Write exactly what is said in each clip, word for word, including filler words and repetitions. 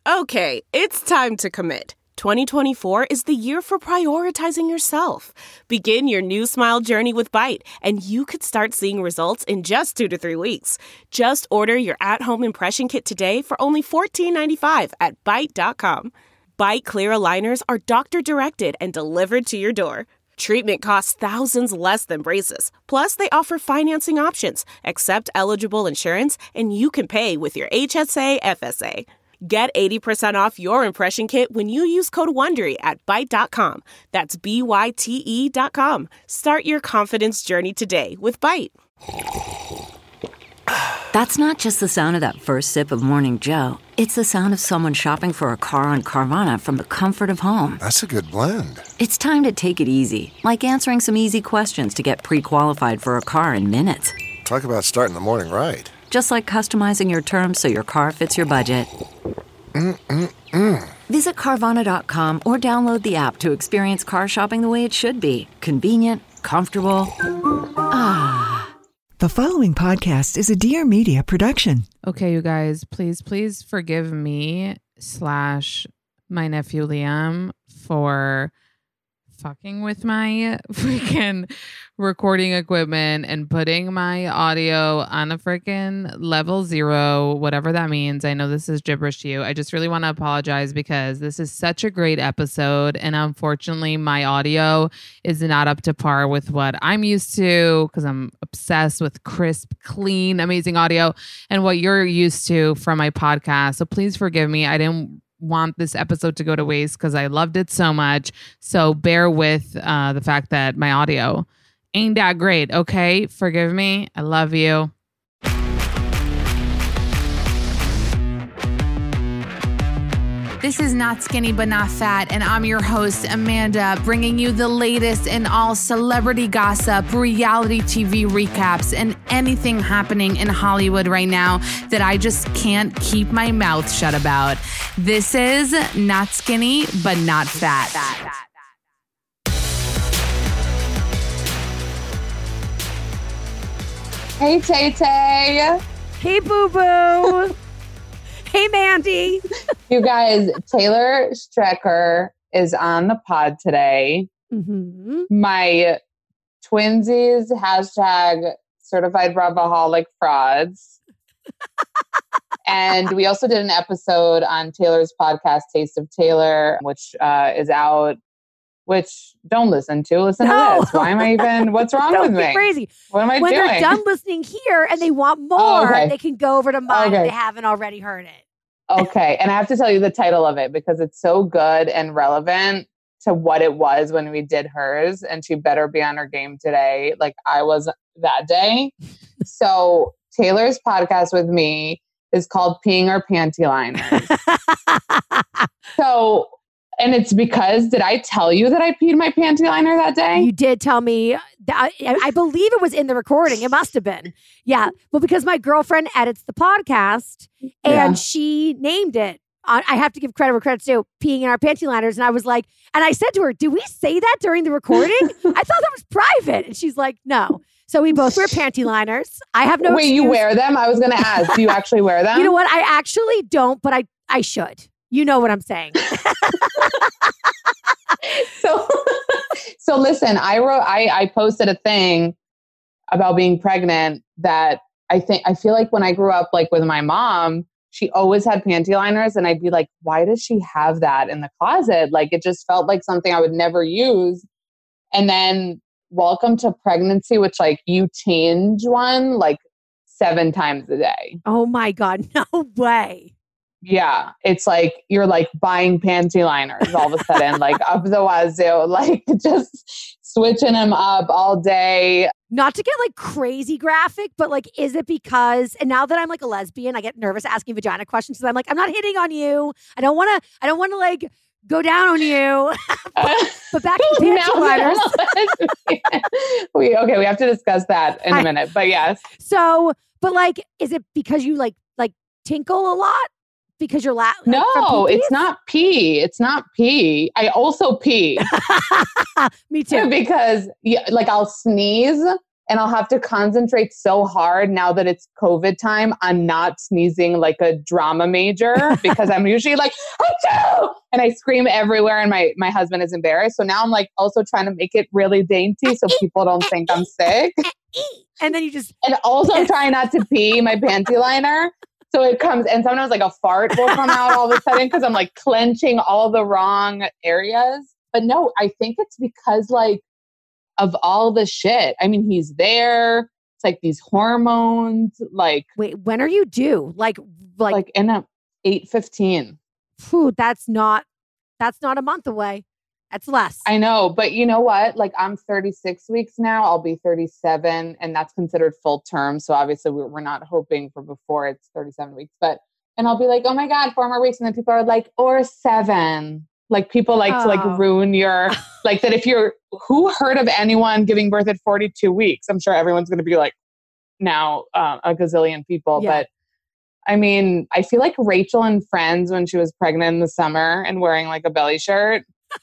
Okay, it's time to commit. twenty twenty-four is the year for prioritizing yourself. Begin your new smile journey with Byte, and you could start seeing results in just two to three weeks. Just order your at-home impression kit today for only fourteen ninety-five at byte dot com. Byte Clear aligners are doctor-directed and delivered to your door. Treatment costs thousands less than braces. Plus, they offer financing options, accept eligible insurance, and you can pay with your H S A F S A. Get eighty percent off your impression kit when you use code WONDERY at byte dot com. That's B Y T E dot com. Start your confidence journey today with Byte. That's not just the sound of that first sip of Morning Joe. It's the sound of someone shopping for a car on Carvana from the comfort of home. That's a good blend. It's time to take it easy, like answering some easy questions to get pre-qualified for a car in minutes. Talk about starting the morning right. Just like customizing your terms so your car fits your budget. Mm-mm-mm. Visit Carvana dot com or download the app to experience car shopping the way it should be. Convenient, comfortable. Ah. The following podcast is a Dear Media production. Okay, you guys, please, please forgive me slash my nephew Liam for fucking with my freaking recording equipment and putting my audio on a freaking level zero, whatever that means. I know this is gibberish to you. I just really want to apologize because this is such a great episode. And unfortunately, my audio is not up to par with what I'm used to because I'm obsessed with crisp, clean, amazing audio and what you're used to from my podcast. So please forgive me. I didn't want this episode to go to waste because I loved it so much. So bear with uh, the fact that my audio ain't that great. Okay, forgive me. I love you. This is Not Skinny But Not Fat, and I'm your host, Amanda, bringing you the latest in all celebrity gossip, reality T V recaps, and anything happening in Hollywood right now that I just can't keep my mouth shut about. This is Not Skinny But Not Fat. Hey, Tay Tay. Hey, Boo Boo. Hey, Mandy. You guys, Taylor Strecker is on the pod today. Mm-hmm. My twinsies, hashtag certified Bravaholic frauds. And we also did an episode on Taylor's podcast, Taste of Taylor, which uh, is out, which don't listen to. Listen no. to this. Why am I even, what's wrong Don't with be me? Crazy. What am I when doing? When they're done listening here and they want more, oh, okay. they can go over to mine okay. if they haven't already heard it. Okay. And I have to tell you the title of it because it's so good and relevant to what it was when we did hers. And she better be on her game today. Like I was that day. So Taylor's podcast with me is called Peeing Our Panty Liners. So, and it's because, did I tell you that I peed my panty liner that day? You did tell me. That, I, I believe it was in the recording. It must have been. Yeah. Well, because my girlfriend edits the podcast and yeah. she named it. I have to give credit where credit's due, peeing in our panty liners. And I was like, and I said to her, did we say that during the recording? I thought that was private. And she's like, no. So we both wear panty liners. I have no Wait, excuse. you wear them? I was going to ask, do you actually wear them? You know what? I actually don't, but I, I should. You know what I'm saying. so, so listen, I wrote, I, I posted a thing about being pregnant that I think, I feel like when I grew up, like with my mom, she always had panty liners and I'd be like, why does she have that in the closet? Like, it just felt like something I would never use. And then welcome to pregnancy, which like you change one like seven times a day. Oh my God. No way. Yeah. It's like, you're like buying panty liners all of a sudden, like up the wazoo, like just switching them up all day. Not to get like crazy graphic, but like, is it because, and now that I'm like a lesbian, I get nervous asking vagina questions. So I'm like, I'm not hitting on you. I don't want to, I don't want to like go down on you. but, but back to the panty liners. we, okay. We have to discuss that in a minute, but yes. So, but like, is it because you like, like tinkle a lot? Because you're la- like, no, it's not pee. It's not pee. I also pee. Me too. Because yeah, like I'll sneeze And I'll have to concentrate so hard now that it's COVID time on not sneezing like a drama major because I'm usually like, achoo! And I scream everywhere and my, my husband is embarrassed. So now I'm like also trying to make it really dainty so people don't think I'm sick. And then you just... And also I'm trying not to pee my panty liner. So it comes, and sometimes like a fart will come out all of a sudden because I'm like clenching all the wrong areas. But no, I think it's because like, of all the shit. I mean, he's there. It's like these hormones, like... Wait, when are you due? Like, like, like in a eight fifteen. Phew, that's not, that's not a month away. That's less. I know, but you know what? Like I'm thirty-six weeks now. I'll be thirty-seven and that's considered full term. So obviously we're, we're not hoping for before it's thirty-seven weeks, but, and I'll be like, oh my God, four more weeks. And then people are like, or seven. Like people like oh. to like ruin your, like that if you're, who heard of anyone giving birth at forty-two weeks? I'm sure everyone's going to be like now uh, a gazillion people. Yeah. But I mean, I feel like Rachel in Friends when she was pregnant in the summer and wearing like a belly shirt.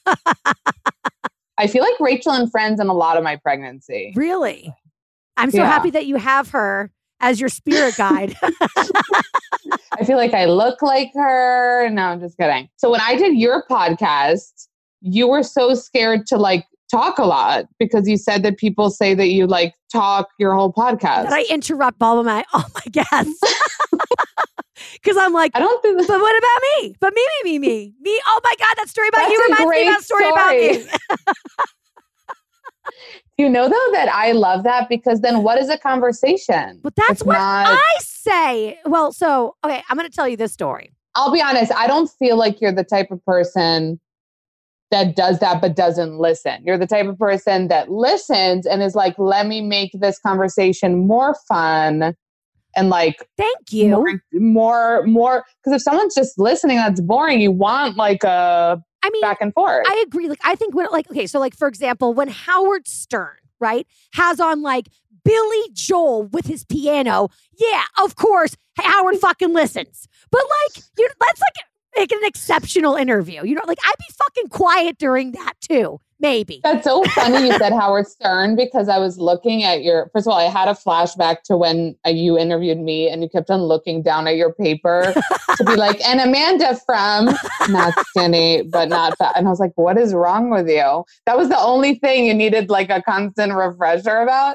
I feel like Rachel in Friends in a lot of my pregnancy. Really? I'm so yeah. happy that you have her as your spirit guide. I feel like I look like her. No, I'm just kidding. So when I did your podcast, you were so scared to like talk a lot because you said that people say that you like talk your whole podcast. Did I interrupt all of my, all my guests? Because I'm like, I don't think that- but what about me? But me, me, me, me, me. Oh my God, that story about That's you a reminds me of that story, story. about me. You know, though, that I love that because then what is a conversation? But that's it's what not... I say. Well, so, okay, I'm going to tell you this story. I'll be honest. I don't feel like you're the type of person that does that but doesn't listen. You're the type of person that listens and is like, let me make this conversation more fun and like... Thank you. More, more, more because if someone's just listening, that's boring. You want like a... I mean, back and forth. I agree. Like, I think when, like, okay, so like, for example, when Howard Stern, right, has on like Billy Joel with his piano, yeah, of course, Howard fucking listens. But like, you know, that's like, like an exceptional interview. You know, like I'd be fucking quiet during that too. Maybe. That's so funny you said Howard Stern because I was looking at your, first of all, I had a flashback to when uh, you interviewed me and you kept on looking down at your paper to be like, and Amanda from, not skinny, but not fat. And I was like, what is wrong with you? That was the only thing you needed like a constant refresher about.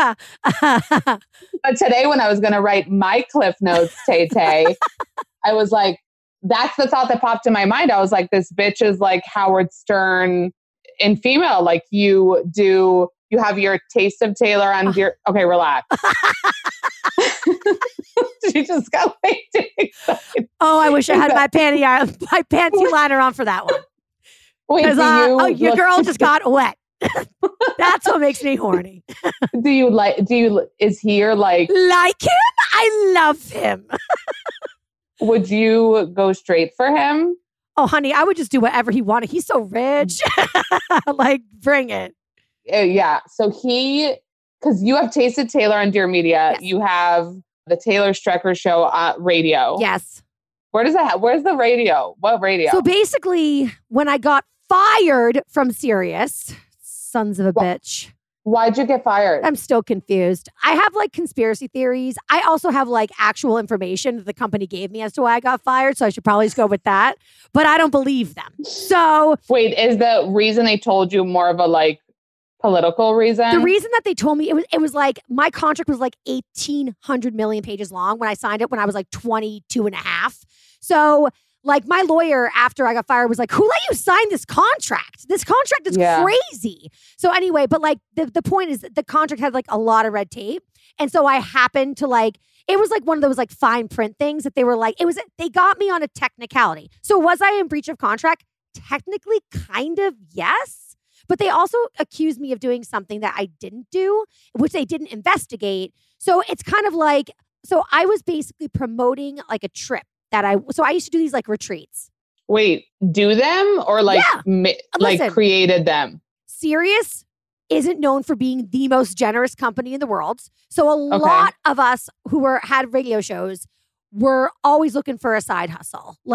But today when I was going to write my Cliff Notes, Tay Tay, I was like, that's the thought that popped in my mind. I was like, this bitch is like Howard Stern in female, like you do, you have your Taste of Taylor on your, okay, relax. She just got way too excited. Oh, I wish I had my panty, my panty liner on for that one. Wait, do uh, you oh, your look- girl just got wet. That's what makes me horny. Do you like, do you, is he your like, like him? I love him. Would you go straight for him? Oh, honey, I would just do whatever he wanted. He's so rich. Like, bring it. Uh, yeah. So he, because you have Tasted Taylor on Dear Media. Yes. You have the Taylor Strecker Show uh, radio. Yes. Where does that have? Where's the radio? What radio? So basically, when I got fired from Sirius, sons of a Wha- bitch. Why'd you get fired? I'm still confused. I have like conspiracy theories. I also have like actual information that the company gave me as to why I got fired. So I should probably just go with that. But I don't believe them. So wait, is the reason they told you more of a like political reason? The reason that they told me it was it was like my contract was like eighteen hundred million pages long when I signed it when I was like twenty-two and a half. So like my lawyer after I got fired was like, who let you sign this contract? This contract is yeah. crazy. So anyway, but like the, the point is that the contract had like a lot of red tape. And so I happened to like, it was like one of those like fine print things that they were like, it was, they got me on a technicality. So was I in breach of contract? Technically, kind of, yes. But they also accused me of doing something that I didn't do, which they didn't investigate. So it's kind of like, so I was basically promoting like a trip. That I so I used to do these like retreats. Wait, do them or like yeah. ma- like Listen, created them? Sirius isn't known for being the most generous company in the world. So a okay. lot of us who were had radio shows were always looking for a side hustle. Like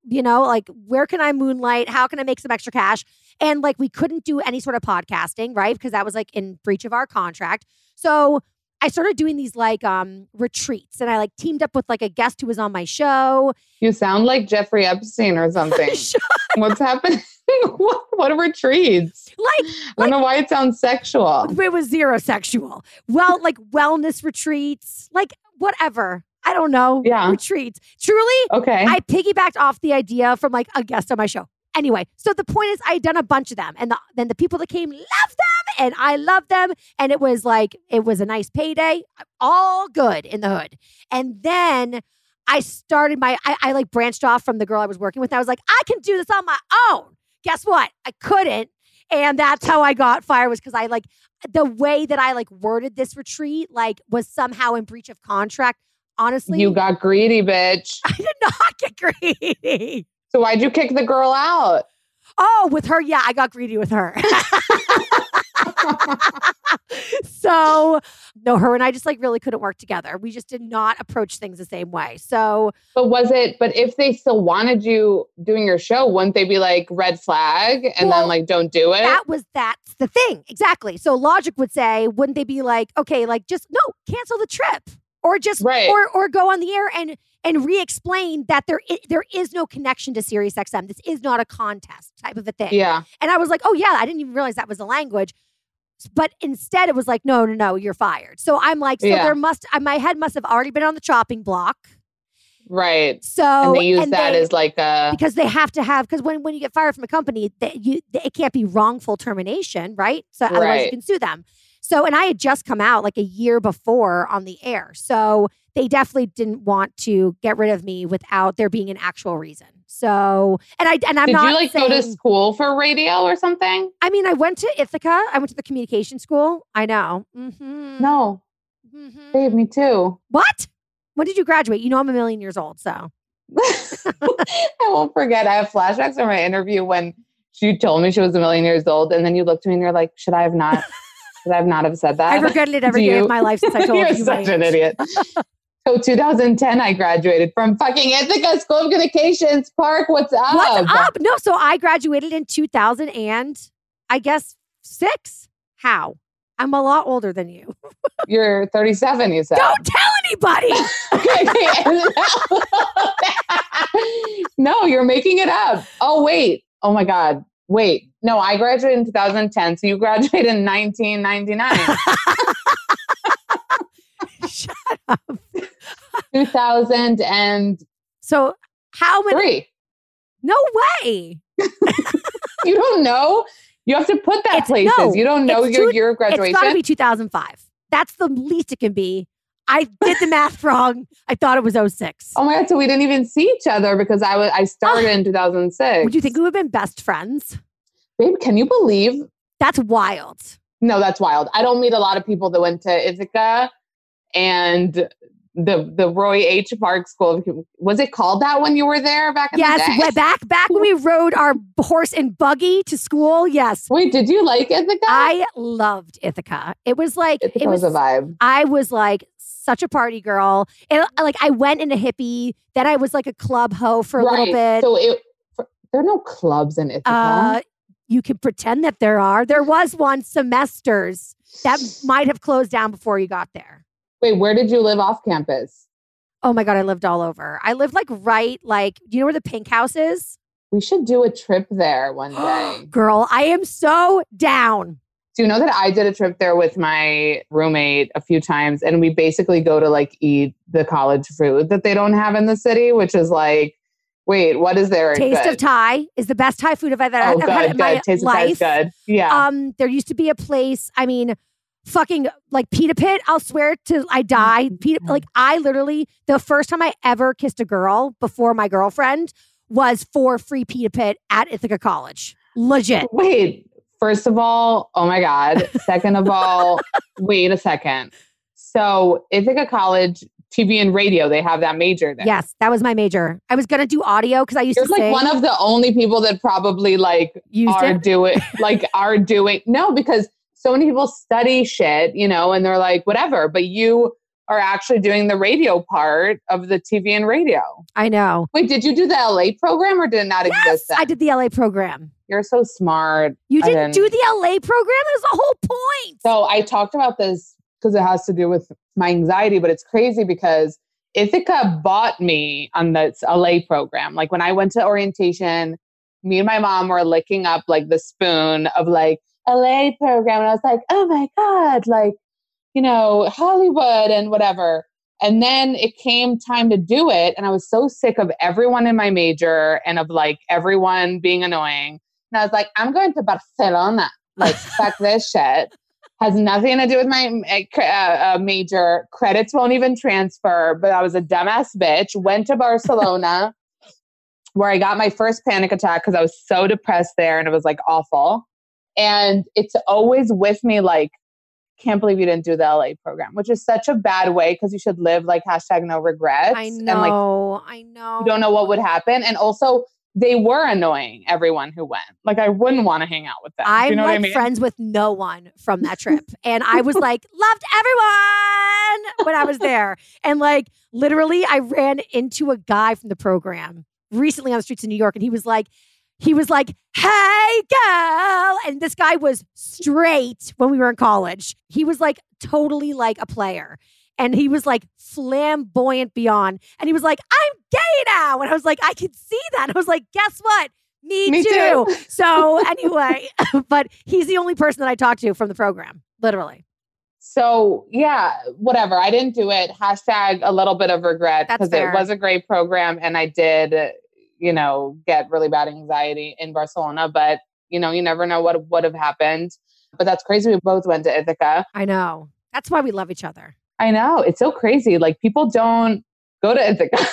you know, like where can I moonlight? How can I make some extra cash? And like we couldn't do any sort of podcasting, right? Because that was like in breach of our contract. So I started doing these like um retreats, and I like teamed up with like a guest who was on my show. You sound like Jeffrey Epstein or something. What's happening? what, what are retreats? Like, I don't know why it sounds sexual. It was zero sexual. Well, like wellness retreats, like whatever. I don't know. Yeah. Retreats. Truly, Okay. I piggybacked off the idea from like a guest on my show. Anyway, so the point is I had done a bunch of them, and the, then the people that came loved them, and I loved them, and it was like, it was a nice payday, all good in the hood. And then I started my, I, I like branched off from the girl I was working with. I was like, I can do this on my own. Guess what? I couldn't. And that's how I got fired, was because I like, the way that I like worded this retreat, like was somehow in breach of contract. Honestly. You got greedy, bitch. I did not get greedy. So why'd you kick the girl out? Oh, with her, yeah, I got greedy with her. So, no, her and I just like really couldn't work together. We just did not approach things the same way. So, But was it, but if they still wanted you doing your show, wouldn't they be like red flag and Well, then like don't do it? that was, that's the thing. Exactly. So logic would say, wouldn't they be like, okay, like just, no, cancel the trip. Or just, Right. or or go on the air and and re-explain that there i- there is no connection to SiriusXM. This is not a contest type of a thing. Yeah. And I was like, oh yeah, I didn't even realize that was the language. But instead it was like, no, no, no, you're fired. So I'm like, so Yeah. there must, uh, my head must have already been on the chopping block. Right. So And they use and that they- as like a, because they have to have, because when, when you get fired from a company, that you it can't be wrongful termination, right? So otherwise you Right. can sue them. So, and I had just come out like a year before on the air. So they definitely didn't want to get rid of me without there being an actual reason. So, and I, and I'm did not you like saying, go to school for radio or something? I mean, I went to Ithaca. I went to the communication school. I know. Mm-hmm. No. Mhm. Babe, me too. What? When did you graduate? You know, I'm a million years old. So I won't forget. I have flashbacks from my interview when she told me she was a million years old. And then you looked at me and you're like, should I have not, should I have not have said that? I've regretted it every Do day you- of my life since I told You're you. my such an age. idiot. So two thousand ten, I graduated from fucking Ithaca School of Communications. Park, what's up? What's up? No, so I graduated in two thousand and I guess six. How? I'm a lot older than you. You're thirty-seven, you said. Don't tell anybody. Okay, okay. No, you're making it up. Oh, wait. Oh, my God. Wait. No, I graduated in two thousand ten. So you graduated in nineteen ninety-nine. Shut up. two thousand three. So how many? No way. You don't know? You have to put that It's- places. no, you don't know it's your two- year of It's got to graduation? be two thousand five. That's the least it can be. I did the math wrong. I thought it was oh six. Oh my God. So we didn't even see each other because I was I started in two thousand six. Would you think we would have been best friends? Babe, can you believe? That's wild. No, that's wild. I don't meet a lot of people that went to Ithaca and the the Roy H. Park School of, was it called that when you were there back in Yes, the day? way back back when we rode our horse and buggy to school. Yes, Wait, did you like Ithaca? I loved Ithaca. It was like Ithaca it was. was a vibe. I was like such a party girl. And like I went in a hippie. Then I was like a club hoe for a little bit. So it, for, there are no clubs in Ithaca. Uh, you could pretend that there are. There was one semesters that might have closed down before you got there. Wait, where did you live off campus? Oh my God, I lived all over. I lived like right, like, do you know where the Pink House is? We should do a trip there one day. Girl, I am so down. Do you know that I did a trip there with my roommate a few times, and we basically go to like eat the college food that they don't have in the city, which is like, wait, what is there? Taste good? of Thai is the best Thai food I've ever, Oh, ever good, had in good. my Taste of Thai life. is good. Yeah. Um, there used to be a place, I mean, fucking like Pita Pit, I'll swear till I die. Pita, like I literally, the first time I ever kissed a girl before my girlfriend was for free Pita Pit at Ithaca College. Legit. Wait, first of all, oh my God. Second of all, wait a second. So Ithaca College, T V and radio, they have that major there. Yes, that was my major. I was gonna do audio because I used You're to like sing. one of the only people that probably like Used are it? doing like are doing no, because so many people study shit, you know, and they're like, whatever. But you are actually doing the radio part of the T V and radio. I know. Wait, did you do the L A program or did it not Yes, exist then? I did the L A program. You're so smart. You I didn't do the L A program? That was the whole point. So I talked about this because it has to do with my anxiety, but it's crazy because Ithaca bought me on the L A program. Like when I went to orientation, me and my mom were licking up like the spoon of like L A program. And I was like, oh my God, like, you know, Hollywood and whatever. And then it came time to do it. And I was so sick of everyone in my major and of like everyone being annoying. And I was like, I'm going to Barcelona. Like, fuck this shit. Has nothing to do with my uh, uh, major. Credits won't even transfer. But I was a dumbass bitch. Went to Barcelona where I got my first panic attack because I was so depressed there and it was like awful. And it's always with me like, can't believe you didn't do the L A program, which is such a bad way because you should live like hashtag no regrets. I know. And like, I know. you don't know what would happen. And also, they were annoying, everyone who went. Like, I wouldn't want to hang out with them. I'm you know like what I mean? friends with no one from that trip. And I was like, loved everyone when I was there. And like, literally, I ran into a guy from the program recently on the streets of New York. And he was like, he was like, hey, girl. And this guy was straight when we were in college. He was like totally like a player. And he was like flamboyant beyond. And he was like, I'm gay now. And I was like, I can see that. And I was like, guess what? Me, Me too. too. So anyway, but he's the only person that I talked to from the program, literally. So yeah, whatever. I didn't do it. Hashtag a little bit of regret That's because fair. it was a great program. And I did, you know, get really bad anxiety in Barcelona. But, you know, you never know what would have happened. But that's crazy. We both went to Ithaca. I know. That's why we love each other. I know. It's so crazy. Like, people don't go to Ithaca.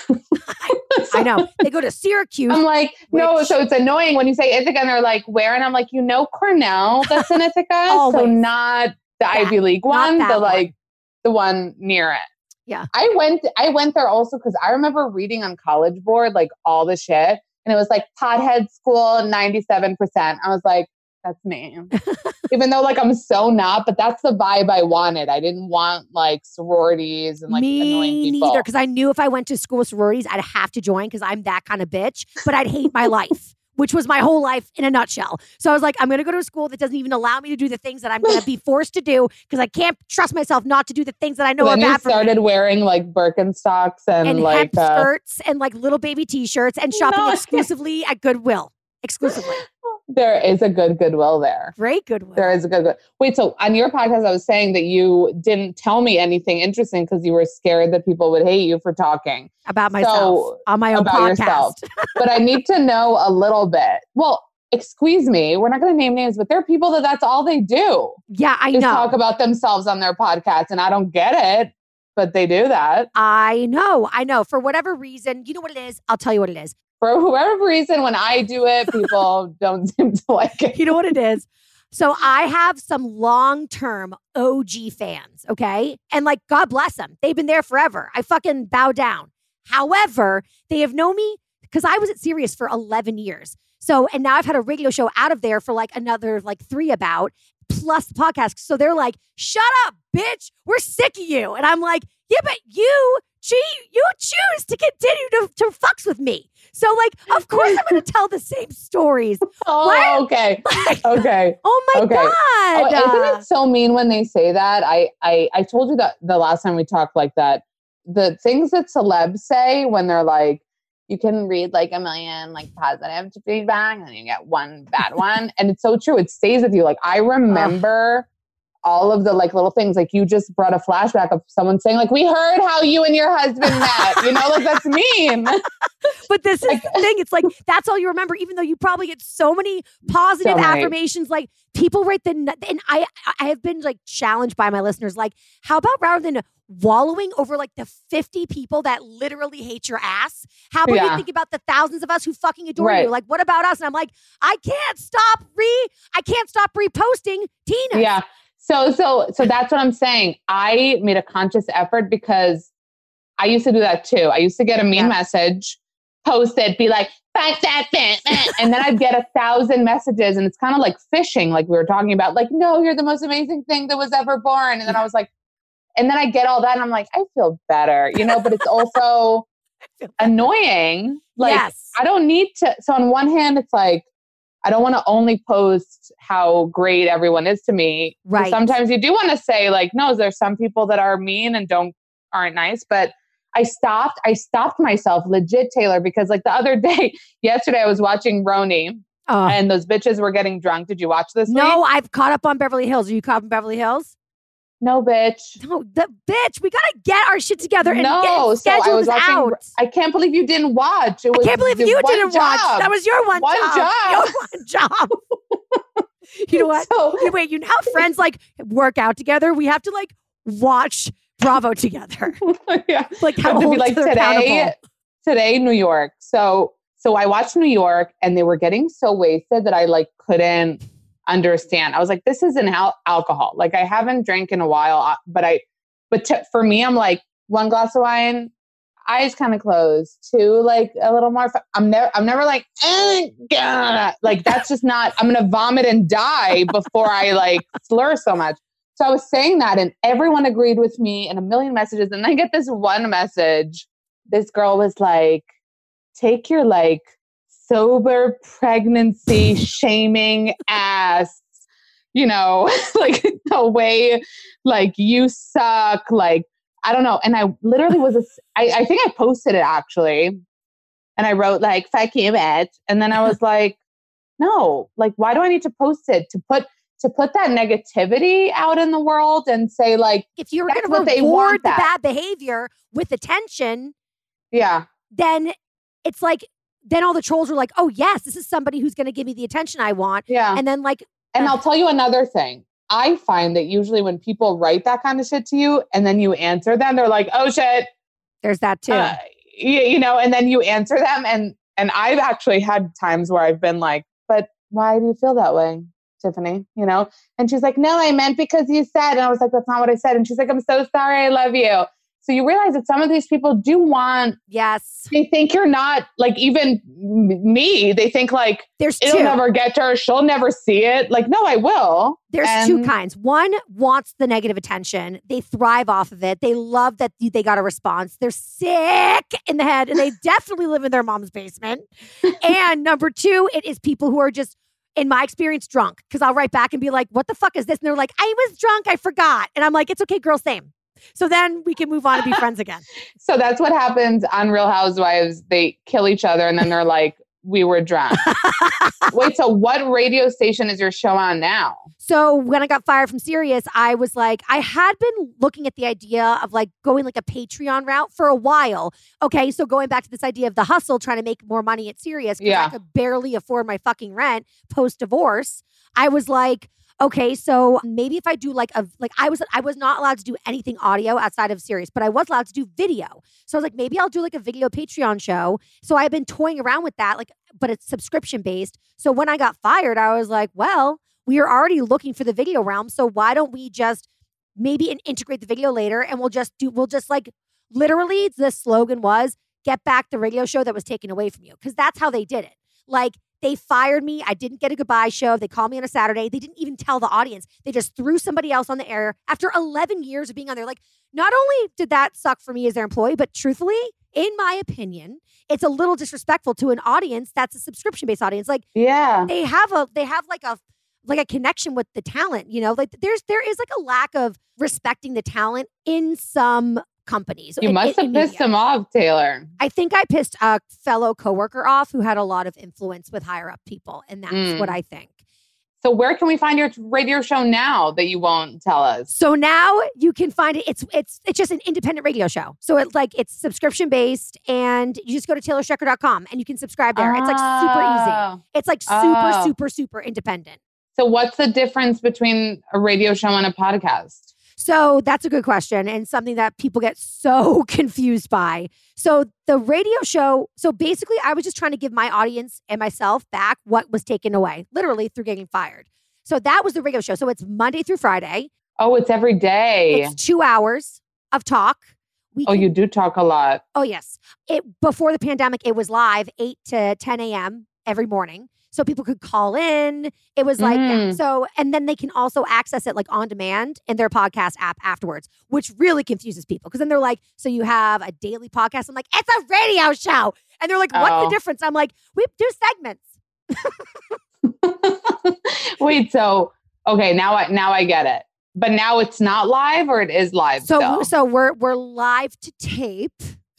I know. They go to Syracuse. I'm like, no, Which- so it's annoying when you say Ithaca and they're like, where? And I'm like, you know, Cornell, that's in Ithaca. So Always. not the That- Ivy League not one, that the one. like the one near it. Yeah. I went, I went there also because I remember reading on College Board, like all the shit. And it was like pothead school, ninety-seven percent. I was like, that's me. Even though like I'm so not, but that's the vibe I wanted. I didn't want like sororities and like Me annoying people. neither, because I knew if I went to school with sororities, I'd have to join because I'm that kind of bitch. But I'd hate my life, which was my whole life in a nutshell. So I was like, I'm going to go to a school that doesn't even allow me to do the things that I'm going to be forced to do because I can't trust myself not to do the things that I know then are you bad for me. started wearing like Birkenstocks and, And like hemp uh, skirts and like little baby t-shirts and shopping No. exclusively at Goodwill. Exclusively. there is a good Goodwill there. Great Goodwill. There is a good, good. Wait, so on your podcast, I was saying that you didn't tell me anything interesting because you were scared that people would hate you for talking about myself So, on my own about podcast. yourself. But I need to know a little bit. Well, excuse me, we're not going to name names, but there are people that that's all they do. Yeah, I is know. talk about themselves on their podcast, and I don't get it, but they do that. I know. I know. For whatever reason, you know what it is? I'll tell you what it is. For whatever reason, when I do it, people don't seem to like it. You know what it is? So I have some long-term O G fans, okay? And like, God bless them. They've been there forever. I fucking bow down. However, they have known me because I was at Sirius for eleven years. So, and now I've had a radio show out of there for like another like three about, plus the podcast. So they're like, shut up, bitch. We're sick of you. And I'm like, yeah, but you, gee, you choose to continue to, to fucks with me. So like, of course I'm going to tell the same stories. Oh, What? okay. Like, Okay. oh my Okay. God. Oh, isn't it so mean when they say that? I, I, I told you that the last time we talked like that, the things that celebs say when they're like, you can read like a million like positive feedback and then you get one bad one. And it's so true. It stays with you. Like I remember all of the like little things, like you just brought a flashback of someone saying like, we heard how you and your husband met, you know, like that's mean. But this is the thing. It's like, that's all you remember, even though you probably get so many positive So many. affirmations. Like people write the, and I, I have been like challenged by my listeners. Like, how about rather than wallowing over like the fifty people that literally hate your ass, how about you Yeah. think about the thousands of us who fucking adore Right. you? Like, what about us? And I'm like, I can't stop re, I can't stop reposting Tina. Yeah. So, so, so that's what I'm saying. I made a conscious effort because I used to do that too. I used to get a mean Yeah. message, post it, be like, fuck that bitch. And then I'd get a thousand messages and it's kind of like fishing, like we were talking about, like, no, you're the most amazing thing that was ever born. And then I was like, and then I get all that and I'm like, I feel better, you know, but it's also annoying. Like, yes. I don't need to. So on one hand, it's like, I don't want to only post how great everyone is to me. Right. Sometimes you do want to say like, no, there's some people that are mean and don't, aren't nice. But I stopped, I stopped myself legit, Taylor, because like the other day, yesterday I was watching Roni Uh, and those bitches were getting drunk. Did you watch this? no, week? I've caught up on Beverly Hills. Are you caught up on Beverly Hills? No, bitch. No, the bitch. We gotta get our shit together and No, get so I schedule was this watching. out. I can't believe you didn't watch. It was I can't believe the you one didn't job. watch. That was your one, One job. job. Your one job. You know what? So- You- Wait, you know how friends like work out together? We have to like watch Bravo together. yeah. Like But how to be hold like each other today, accountable. today, New York. So, so I watched New York and they were getting so wasted that I like couldn't understand. I was like, this isn't al- alcohol. Like I haven't drank in a while, uh, but I, but t- for me, I'm like one glass of wine, eyes kind of closed, two, like a little more. F- I'm never, I'm never like, eh, gah. Like that's just not, I'm going to vomit and die before I like slur so much. So I was saying that and everyone agreed with me and a million messages. And I get this one message. This girl was like, take your like sober pregnancy shaming ass, you know, like away, like you suck. Like, I don't know. And I literally was, a, I, I think I posted it actually. And I wrote like, fuck you, bitch. And then I was like, no, like, why do I need to post it? To put, to put that negativity out in the world and say like, If you were that's going what to they reward want the that. bad behavior with attention, yeah. then it's like, then all the trolls are like, oh yes, this is somebody who's going to give me the attention I want. Yeah. And then like, And I'll tell you another thing. I find that usually when people write that kind of shit to you and then you answer them, they're like, oh shit. there's that too. Uh, you, you know, and then you answer them. And, and I've actually had times where I've been like, but why do you feel that way, Tiffany? You know? And she's like, no, I meant because you said, and I was like, that's not what I said. And she's like, I'm so sorry. I love you. So you realize that some of these people do want, Yes. they think you're not like even m- me. They think like, There's it'll two. never get to her. She'll never see it. Like, no, I will. There's And- two kinds. One wants the negative attention. They thrive off of it. They love that they got a response. They're sick in the head and they definitely live in their mom's basement. And number two, it is people who are just, in my experience, drunk. Because I'll write back and be like, what the fuck is this? And they're like, I was drunk. I forgot. And I'm like, it's okay, girl, same. So then we can move on and be friends again. So that's what happens on Real Housewives. They kill each other and then they're like, we were drunk. Wait, so what radio station is your show on now? So when I got fired from Sirius, I was like, I had been looking at the idea of like going like a Patreon route for a while. Okay, so going back to this idea of the hustle, trying to make more money at Sirius because Yeah. I could barely afford my fucking rent post-divorce. I was like, okay, so maybe if I do like a like I was I was not allowed to do anything audio outside of Sirius, but I was allowed to do video. So I was like, maybe I'll do like a video Patreon show. So I've been toying around with that, like, but it's subscription based. So when I got fired, I was like, well, we are already looking for the video realm. So why don't we just maybe in- integrate the video later and we'll just do we'll just like literally the slogan was get back the radio show that was taken away from you. Because that's how they did it. Like they fired me. I didn't get a goodbye show. They called me on a Saturday. They didn't even tell the audience. They just threw somebody else on the air after eleven years of being on there. Like, not only did that suck for me as their employee, but truthfully, in my opinion, it's a little disrespectful to an audience that's a subscription-based audience. Like, Yeah. they have a, they have like a, like a connection with the talent, you know? Like, there's, there is like a lack of respecting the talent in some companies. You in- must in- have in pissed media. him off, Taylor. I think I pissed a fellow coworker off who had a lot of influence with higher up people. And that's Mm. what I think. So where can we find your radio show now that you won't tell us? So now you can find it. It's it's it's just an independent radio show. So it's like it's subscription based and you just go to taylor strecker dot com and you can subscribe there. It's like super easy. Oh. It's like super, Oh. super, super independent. So what's the difference between a radio show and a podcast? So that's a good question and something that people get so confused by. So the radio show, so basically I was just trying to give my audience and myself back what was taken away, literally through getting fired. So that was the radio show. So it's Monday through Friday. Oh, it's every day. It's two hours of talk. We Oh, can- you do talk a lot. Oh, yes. It before the pandemic, it was live eight to ten a.m. every morning. So people could call in. It was like, Mm. so, and then they can also access it like on demand in their podcast app afterwards, which really confuses people. Cause then they're like, so you have a daily podcast. I'm like, it's a radio show. And they're like, what's Oh. the difference? I'm like, we do segments. Wait, so okay, now I now I get it. But now it's not live, or it is live So, still? so we're, we're live to tape,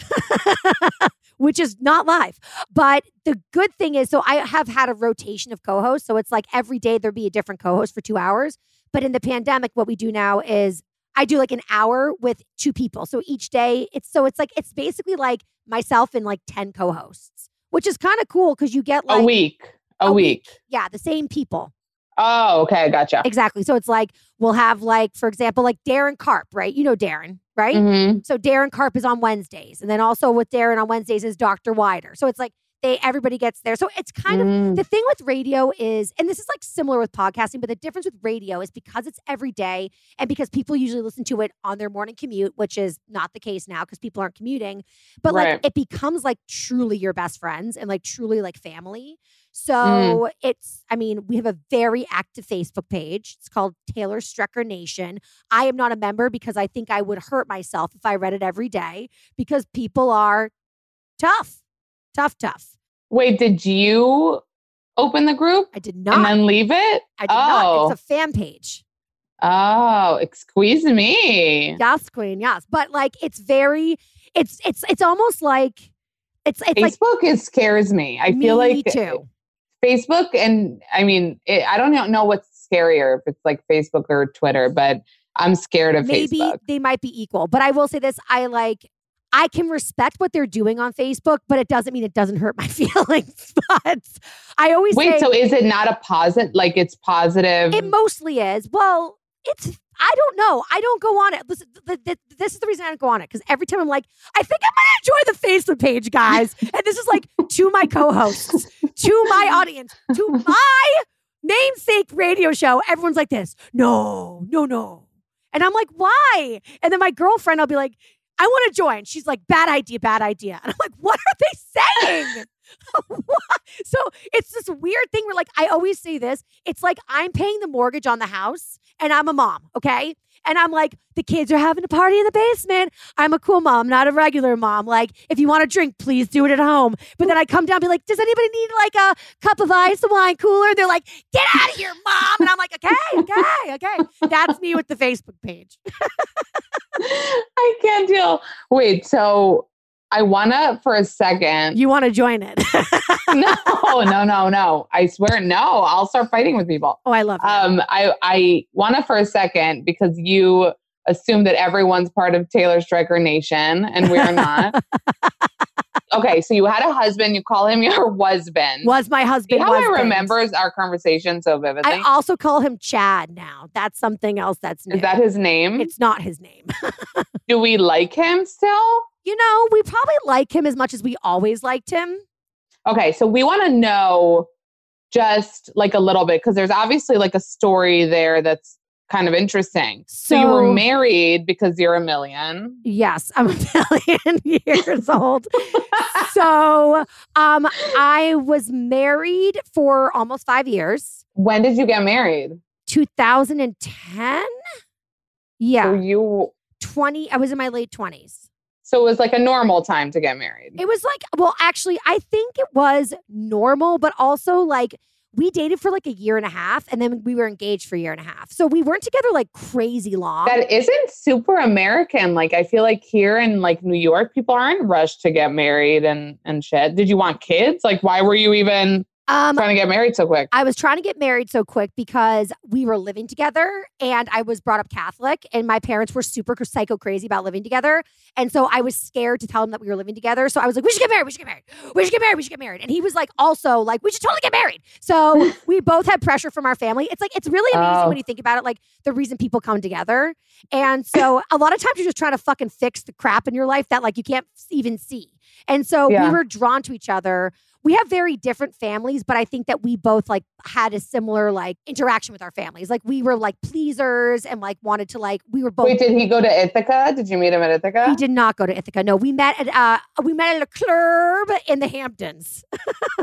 which is not live. But the good thing is, so I have had a rotation of co-hosts. So it's like every day there'd be a different co-host for two hours. But in the pandemic, what we do now is I do like an hour with two people. So each day it's, so it's like, it's basically like myself and like ten co-hosts, which is kind of cool because you get like a week. A, a week. Yeah, the same people. Oh, okay, gotcha. Exactly. So it's like, we'll have like, for example, like Darren Karp, right? You know Darren, right? Mhm. So Darren Karp is on Wednesdays. And then also with Darren on Wednesdays is Doctor Wider. So it's like they everybody gets there. So it's kind of Mm. the thing with radio is, and this is like similar with podcasting, but the difference with radio is because it's every day and because people usually listen to it on their morning commute, which is not the case now because people aren't commuting. But like Right. it becomes like truly your best friends and like truly like family. So Mm. it's, I mean, we have a very active Facebook page. It's called Taylor Strecker Nation. I am not a member because I think I would hurt myself if I read it every day because people are tough, tough, tough. Wait, did you open the group I did not. and then leave it? I did oh. not. It's a fan page. Oh, excuse me. Yes, queen. Yes. But like, it's very, it's, it's, it's almost like, it's, it's like, Facebook is scares me. I feel me like too. Facebook, and I mean, it, I don't know what's scarier if it's like Facebook or Twitter, but I'm scared of Maybe Facebook. they might be equal. But I will say this, I like, I can respect what they're doing on Facebook, but it doesn't mean it doesn't hurt my feelings. But I always Wait, say so is it not a positive? Like it's positive? it mostly is. Well, it's, I don't know. I don't go on it. Listen, th- th- this is the reason I don't go on it. Because every time I'm like, I think I'm going to enjoy the Facebook page, guys. And this is like to my co-hosts, to my audience, to my namesake radio show. Everyone's like this. No, no, no. And I'm like, why? And then my girlfriend, I'll be like, I want to join. She's like, bad idea, bad idea. And I'm like, what are they saying? What? So it's this weird thing where like, I always say this. It's like I'm paying the mortgage on the house and I'm a mom, okay? And I'm like, the kids are having a party in the basement. I'm a cool mom, not a regular mom. Like, if you want to drink, please do it at home. But then I come down and be like, does anybody need like a cup of ice, a wine cooler? And they're like, get out of here, mom. And I'm like, okay, okay, okay. That's me with the Facebook page. I can't deal. Wait, so I want to, for a second. You want to join it? no, no, no, no. I swear, no. I'll start fighting with people. Oh, I love you. Um, I, I want to for a second because you assume that everyone's part of Taylor Strecker Nation and we're not. Okay, so you had a husband. You call him your husband. Was my husband. See how I husband. remember our conversation so vividly? I also call him Chad now. That's something else that's new. Is that his name? It's not his name. Do we like him still? You know, we probably like him as much as we always liked him. Okay, so we want to know just like a little bit because there's obviously like a story there that's kind of interesting. So, So- you were married because you're a million. Yes, I'm a million years old. So um, I was married for almost five years. When did you get married? two thousand ten? Yeah. So you twenty. I was in my late twenties. so it was like a normal time to get married. It was like, well, actually, I think it was normal, but also like we dated for like a year and a half and then we were engaged for a year and a half. So we weren't together like crazy long. That isn't super American. Like I feel like here in like New York, people aren't rushed to get married and and shit. Did you want kids? Like why were you even um, trying to get married so quick? I was trying to get married so quick because we were living together and I was brought up Catholic and my parents were super psycho crazy about living together. And so I was scared to tell them that we were living together. So I was like, we should get married. We should get married. We should get married. We should get married. And he was like, also like, we should totally get married. So we both had pressure from our family. It's like, it's really amazing Oh. when you think about it, like the reason people come together. And so a lot of times you're just trying to fucking fix the crap in your life that like you can't even see. And so Yeah. we were drawn to each other. We have very different families, but I think that we both like had a similar like interaction with our families. Like we were like pleasers and like wanted to like, we were both. Wait, did he go to Ithaca? Did you meet him at Ithaca? He did not go to Ithaca. No, we met at uh we met at a club in the Hamptons.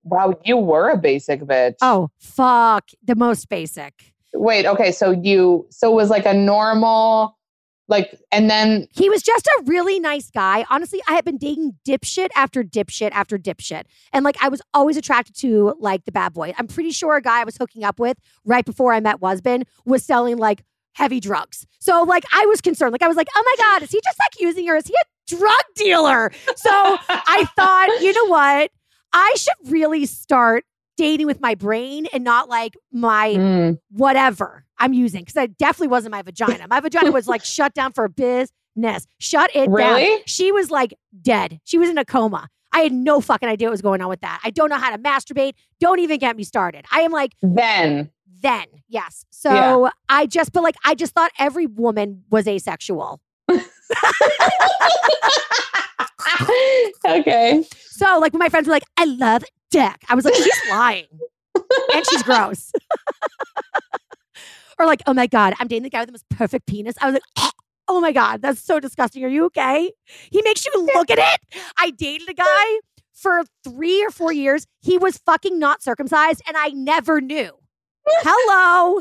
Wow, you were a basic bitch. Oh, fuck. The most basic. Wait, okay. So you, so it was like a normal, like, and then. He was just a really nice guy. Honestly, I had been dating dipshit after dipshit after dipshit. And like, I was always attracted to like the bad boy. I'm pretty sure a guy I was hooking up with right before I met Wasbin was selling like heavy drugs. So like, I was concerned. Like, I was like, oh my God, is he just like using her? Is he a drug dealer? So I thought, you know what? I should really start dating with my brain and not like my Mm. whatever I'm using. Because I definitely wasn't my vagina. My vagina was like shut down for business. Shut it Really? down. She was like dead. She was in a coma. I had no fucking idea what was going on with that. I don't know how to masturbate. Don't even get me started. I am like, Then. then, yes. So Yeah. I just, but like, I just thought every woman was asexual. Okay. So like when my friends were like, I love dick. I was like, she's lying. And she's gross. Or like, oh my God, I'm dating the guy with the most perfect penis. I was like, oh my God, that's so disgusting. Are you okay? He makes you look at it. I dated a guy for three or four years. He was fucking not circumcised and I never knew. Hello.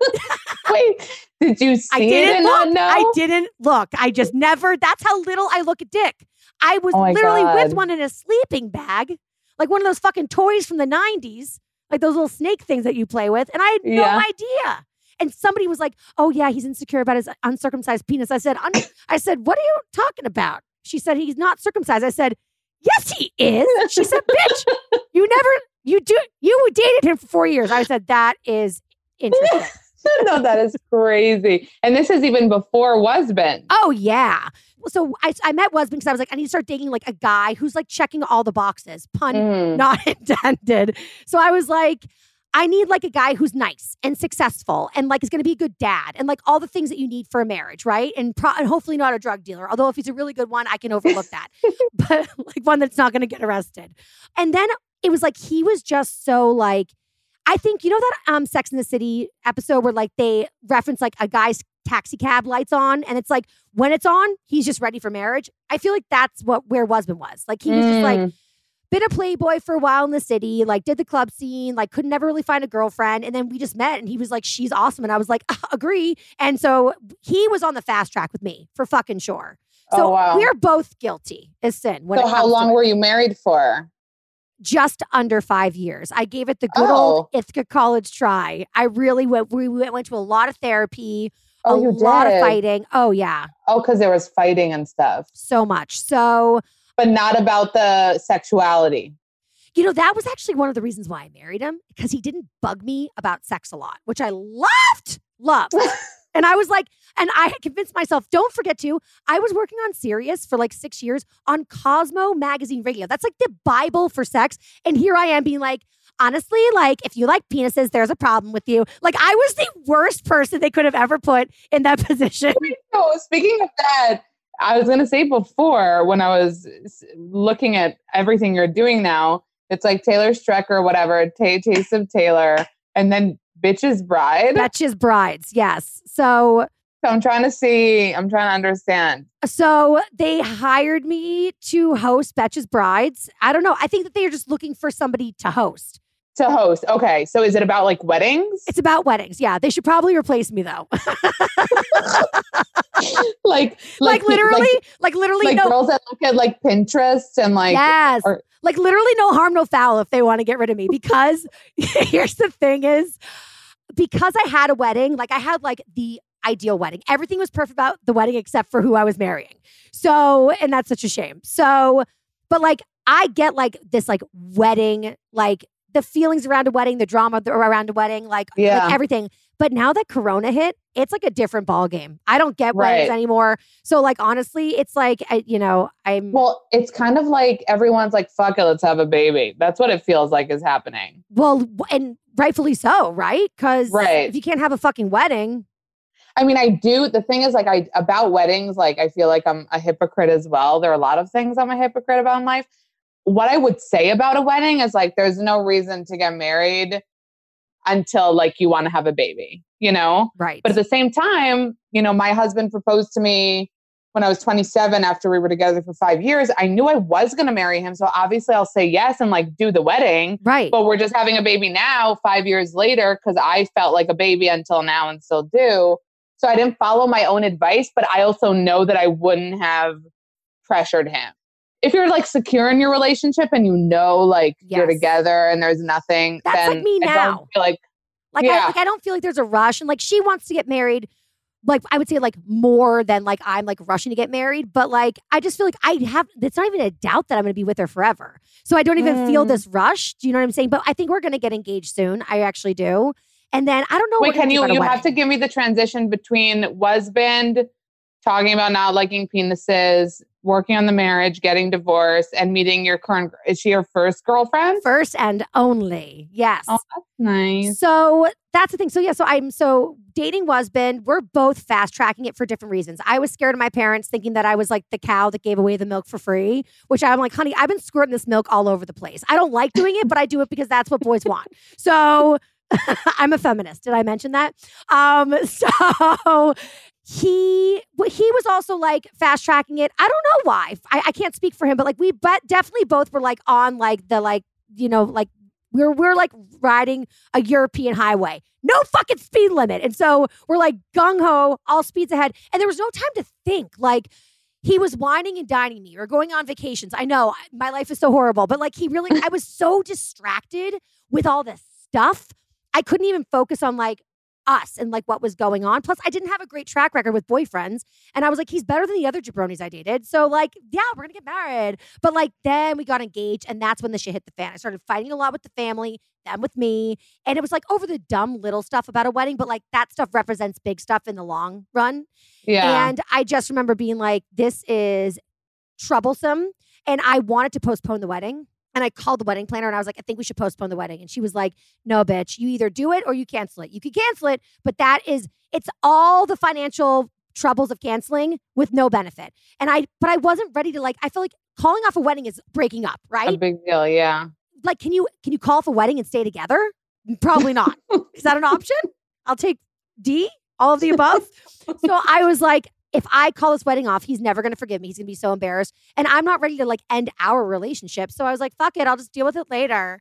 Wait, did you see I it didn't and look. not know? I didn't look. I just never, that's how little I look at dick. I was Oh my literally God. with one in a sleeping bag, like one of those fucking toys from the nineties, like those little snake things that you play with. And I had no Yeah. idea. And somebody was like, oh yeah, he's insecure about his uncircumcised penis. I said, Un- I said, what are you talking about? She said, he's not circumcised. I said, yes, he is. She said, bitch, you never, you do, you dated him for four years. I said, that is interesting. No, that is crazy. And this is even before Wasbin. Oh, yeah. So I, I met Wasbin because I was like, I need to start dating like a guy who's like checking all the boxes. Pun Mm. not intended. So I was like, I need like a guy who's nice and successful and like is going to be a good dad and like all the things that you need for a marriage, right? And, pro- and hopefully not a drug dealer. Although if he's a really good one, I can overlook that. But like one that's not going to get arrested. And then it was like he was just so like, I think, you know that um Sex and the City episode where like they reference like a guy's taxi cab lights on and it's like when it's on, he's just ready for marriage. I feel like that's what where Wasbin was. Like he was just like Mm. been a playboy for a while in the city, like did the club scene, like could never really find a girlfriend. And then we just met and he was like, she's awesome. And I was like, agree. And so he was on the fast track with me for fucking sure. So Oh, wow. we're both guilty as sin. When So it how comes to long it. were you married for? Just under five years. I gave it the good Oh. old Ithaca College try. I really went, we went, went to a lot of therapy, Oh, a you lot did? of fighting. Oh, yeah. Oh, because there was fighting and stuff, So much. So, but not about the sexuality. you know, that was actually one of the reasons why I married him because he didn't bug me about sex a lot, which I loved, loved. And I was like, and I had convinced myself, don't forget to, I was working on Sirius for like six years on Cosmo Magazine Radio. That's like the Bible for sex. And here I am being like, honestly, like if you like penises, there's a problem with you. Like I was the worst person they could have ever put in that position. No, speaking of that, I was going to say before when I was s- looking at everything you're doing now, it's like Taylor Streck or whatever, Tay Taste of Taylor, and then Bitch's Bride. Betches Brides, yes. So So I'm trying to see, I'm trying to understand. So they hired me to host Betches Brides. I don't know. I think that they are just looking for somebody to host. To host. Okay. So is it about like weddings? It's about weddings. Yeah. They should probably replace me though. like, like, literally, like, like, literally like no. girls that look at like Pinterest and like, yes. or- Like literally no harm, no foul if they want to get rid of me. Because here's the thing is, because I had a wedding, like I had like the ideal wedding. Everything was perfect about the wedding except for who I was marrying. So, and that's such a shame. So, but like I get like this like wedding, like the feelings around a wedding, the drama around a wedding, like, Yeah. like everything. But now that Corona hit, it's like a different ball game. I don't get weddings Right. anymore. So like honestly, it's like I, you know, I'm well, it's kind of like everyone's like, fuck it, let's have a baby. That's what it feels like is happening. well, and rightfully so, right? Because Right. if you can't have a fucking wedding, I mean, I do. The thing is, like, I about weddings, like, I feel like I'm a hypocrite as well. There are a lot of things I'm a hypocrite about in life. What I would say about a wedding is like, there's no reason to get married until like you want to have a baby, you know? right? But at the same time, you know, my husband proposed to me when I was twenty-seven, after we were together for five years, I knew I was going to marry him. So obviously I'll say yes and like do the wedding. Right. But we're just having a baby now, five years later, because I felt like a baby until now and still do. So I didn't follow my own advice, but I also know that I wouldn't have pressured him. If you're like secure in your relationship and you know like Yes. you're together and there's nothing, That's then like me I now. don't feel like Like, Yeah. I, like I don't feel like there's a rush. And like she wants to get married, like I would say like more than like I'm like rushing to get married. But like I just feel like I have, it's not even a doubt that I'm going to be with her forever. So I don't even feel Mm. this rush. Do you know what I'm saying? But I think we're going to get engaged soon. I actually do. And then I don't know. Wait, what can you, about a you have wedding. to give me the transition between husband, talking about not liking penises, working on the marriage, getting divorced, and meeting your current, is she your first girlfriend? First and only. Yes. Oh, that's nice. So that's the thing. So yeah, so I'm so dating husband. We're both fast tracking it for different reasons. I was scared of my parents thinking that I was like the cow that gave away the milk for free, which I'm like, honey, I've been squirting this milk all over the place. I don't like doing it, but I do it because that's what boys want. So I'm a feminist. Did I mention that? Um, so he but he was also like fast tracking it. I don't know why. I, I can't speak for him, but like we but definitely both were like on like the like, you know, like we're we're like riding a European highway. No fucking speed limit. And so we're like gung-ho, all speeds ahead. And there was no time to think. Like he was whining and dining me or going on vacations. I know my life is so horrible, but like he really, I was so distracted with all this stuff. I couldn't even focus on like us and like what was going on. Plus, I didn't have a great track record with boyfriends. And I was like, he's better than the other jabronis I dated. So like, yeah, we're going to get married. But like, then we got engaged and that's when the shit hit the fan. I started fighting a lot with the family, them with me. And it was like over the dumb little stuff about a wedding. But like that stuff represents big stuff in the long run. Yeah. And I just remember being like, this is troublesome. And I wanted to postpone the wedding. And I called the wedding planner and I was like, I think we should postpone the wedding. And she was like, no, bitch, you either do it or you cancel it. You could cancel it, but that is, it's all the financial troubles of canceling with no benefit. And I, but I wasn't ready to like, I feel like calling off a wedding is breaking up, a right? big deal. Yeah. Like, can you, can you call off a wedding and stay together? Probably not. Is that an option? I'll take D, all of the above. So I was like, if I call this wedding off, he's never going to forgive me. He's going to be so embarrassed. And I'm not ready to like end our relationship. So I was like, fuck it. I'll just deal with it later.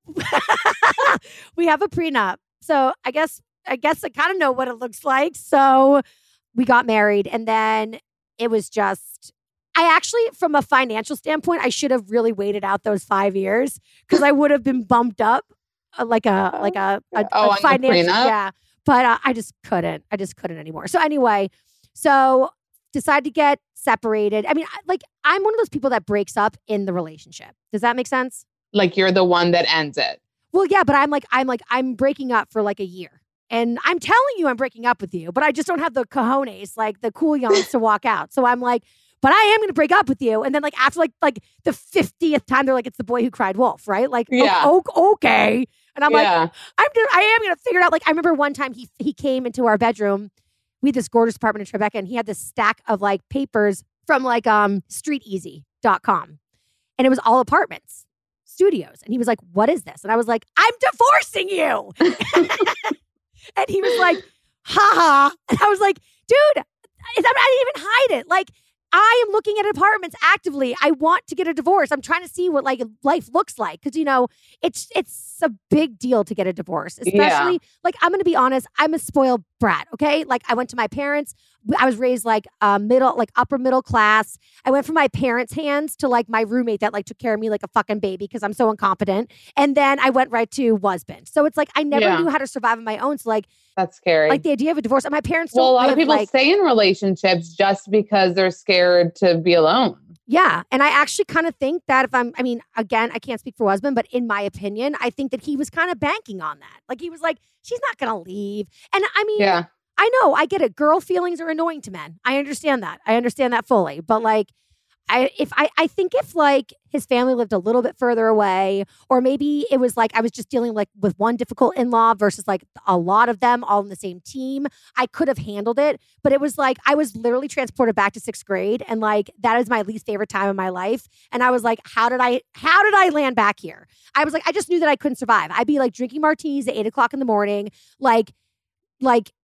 We have a prenup. So I guess, I guess I kind of know what it looks like. So we got married and then it was just, I actually, from a financial standpoint, I should have really waited out those five years because I would have been bumped up uh, like a, like a, a, Oh, a on the financial, prenup? yeah. But uh, I just couldn't. I just couldn't anymore. So anyway, so decided to get separated. I mean, I- like I'm one of those people that breaks up in the relationship. Does that make sense? Like you're the one that ends it. Well, yeah, but I'm like, I'm like, I'm breaking up for like a year. And I'm telling you I'm breaking up with you, but I just don't have the cojones, like the cool yawns to walk out. So I'm like, but I am going to break up with you. And then like after like like the fiftieth time, they're like, it's the boy who cried wolf, right? Like, Yeah. o- o- okay. And I'm like, yeah. I'm just, I am going to figure it out. Like I remember one time he he came into our bedroom. We had this gorgeous apartment in Tribeca and he had this stack of like papers from like um street easy dot com. And it was all apartments, studios. And he was like, what is this? And I was like, I'm divorcing you. And he was like, ha ha. And I was like, dude, I didn't even hide it. Like, I am looking at apartments actively. I want to get a divorce. I'm trying to see what like life looks like. Cause you know, it's it's a big deal to get a divorce. Especially like I'm gonna be honest, I'm a spoiled brat. Okay. Like I went to my parents. I was raised like uh, middle, like upper middle class. I went from my parents' hands to like my roommate that like took care of me like a fucking baby because I'm so incompetent. And then I went right to husband. So it's like I never Yeah. knew how to survive on my own. So like That's scary. like the idea of a divorce. And my parents well, a don't lot of live, people like, stay in relationships just because they're scared to be alone. yeah. And I actually kind of think that if I'm, I mean, again, I can't speak for husband, but in my opinion, I think that he was kind of banking on that. Like he was like, she's not going to leave. And I mean, Yeah. I know, I get it. Girl feelings are annoying to men. I understand that. I understand that fully. But like, I if I I think if like his family lived a little bit further away, or maybe it was like I was just dealing like with one difficult in-law versus like a lot of them all in the same team, I could have handled it. But it was like I was literally transported back to sixth grade, and like that is my least favorite time of my life. And I was like, how did I how did I land back here? I was like, I just knew that I couldn't survive. I'd be like drinking martinis at eight o'clock in the morning, like like.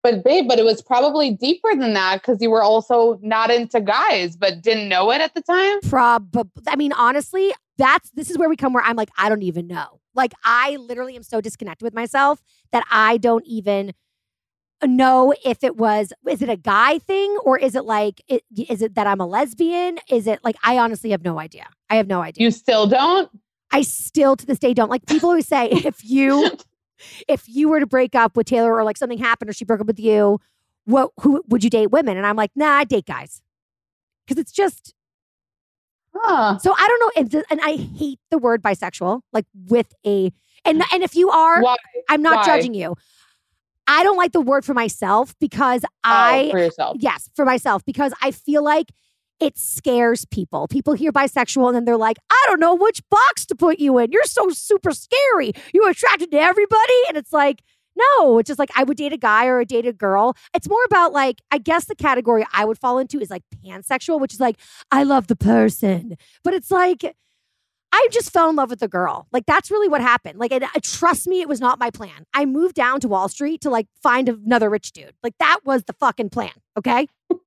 But babe, but it was probably deeper than that because you were also not into guys, but didn't know it at the time. Probably. I mean, honestly, that's this is where we come where I'm like, I don't even know. Like, I literally am so disconnected with myself that I don't even know if it was, is it a guy thing or is it like, it, is it that I'm a lesbian? Is it like, I honestly have no idea. I have no idea. You still don't? I still to this day don't. Like, people always say, if you, if you were to break up with Taylor or like something happened or she broke up with you, what, who would you date women? And I'm like, nah, I date guys. Because it's just, huh. So I don't know. And, and I hate the word bisexual, like with a, and, and if you are, Why? I'm not Why? judging you. I don't like the word for myself because Oh, I, for yourself. yes, for myself, because I feel like it scares people. People hear bisexual and then they're like, I don't know which box to put you in. You're so super scary. You're attracted to everybody. And it's like, no, it's just like I would date a guy or a date a girl. It's more about like, I guess the category I would fall into is like pansexual, which is like, I love the person. But it's like, I just fell in love with the girl. Like, that's really what happened. Like, it, uh, trust me, it was not my plan. I moved down to Wall Street to like find another rich dude. Like, that was the fucking plan. Okay.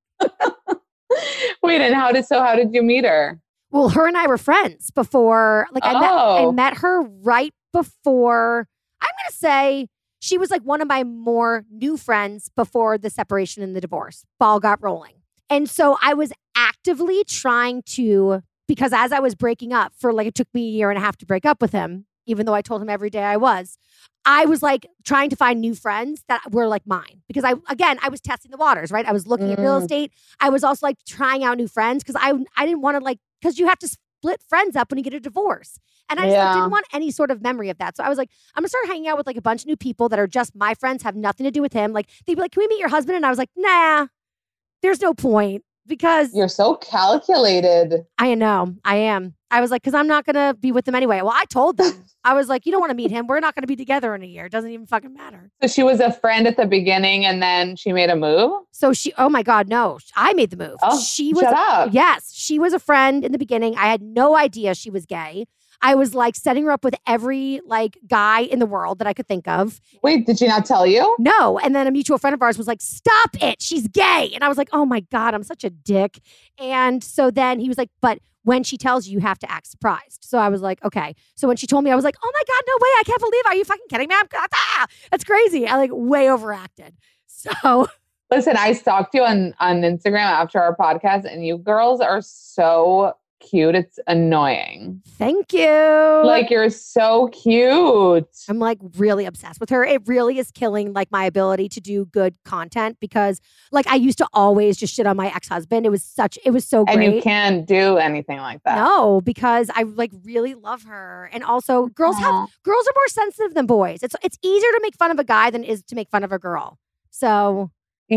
Wait, and how did, so how did you meet her? Well, her and I were friends before. Like, I met, I Oh. met her right before, I'm going to say she was like one of my more new friends before the separation and the divorce. Ball got rolling. And so I was actively trying to, because as I was breaking up for like, it took me a year and a half to break up with him, even though I told him every day I was, I was like trying to find new friends that were like mine. Because I, again, I was testing the waters, right? I was looking at real Mm. estate. I was also like trying out new friends because I, I didn't want to like, because you have to split friends up when you get a divorce. And I just like, Yeah. didn't want any sort of memory of that. So I was like, I'm gonna start hanging out with like a bunch of new people that are just my friends, have nothing to do with him. Like, they'd be like, can we meet your husband? And I was like, nah, there's no point. Because You're so calculated. I know, I am. I was like, because I'm not going to be with them anyway. Well, I told them. I was like, you don't want to meet him. We're not going to be together in a year. It doesn't even fucking matter. So she was a friend at the beginning and then she made a move? So she, oh my God, no. I made the move. Oh, she was, shut up. Yes, she was a friend in the beginning. I had no idea she was gay. I was like setting her up with every like guy in the world that I could think of. Wait, did she not tell you? No. And then a mutual friend of ours was like, stop it. She's gay. And I was like, oh my God, I'm such a dick. And so then he was like, but when she tells you, you have to act surprised. So I was like, okay. So when she told me, I was like, oh my God, no way. I can't believe it. Are you fucking kidding me? I'm, ah, that's crazy. I like way overacted. So Listen, I stalked you on, on Instagram after our podcast and you girls are so cute. It's annoying. thank you. Like, you're so cute. I'm like really obsessed with her. It really is killing like my ability to do good content because like I used to always just shit on my ex-husband. It was such, it was so And great. you can't do anything like that. No, because I like really love her. And also girls have Aw. girls are more sensitive than boys. It's it's easier to make fun of a guy than it is to make fun of a girl. So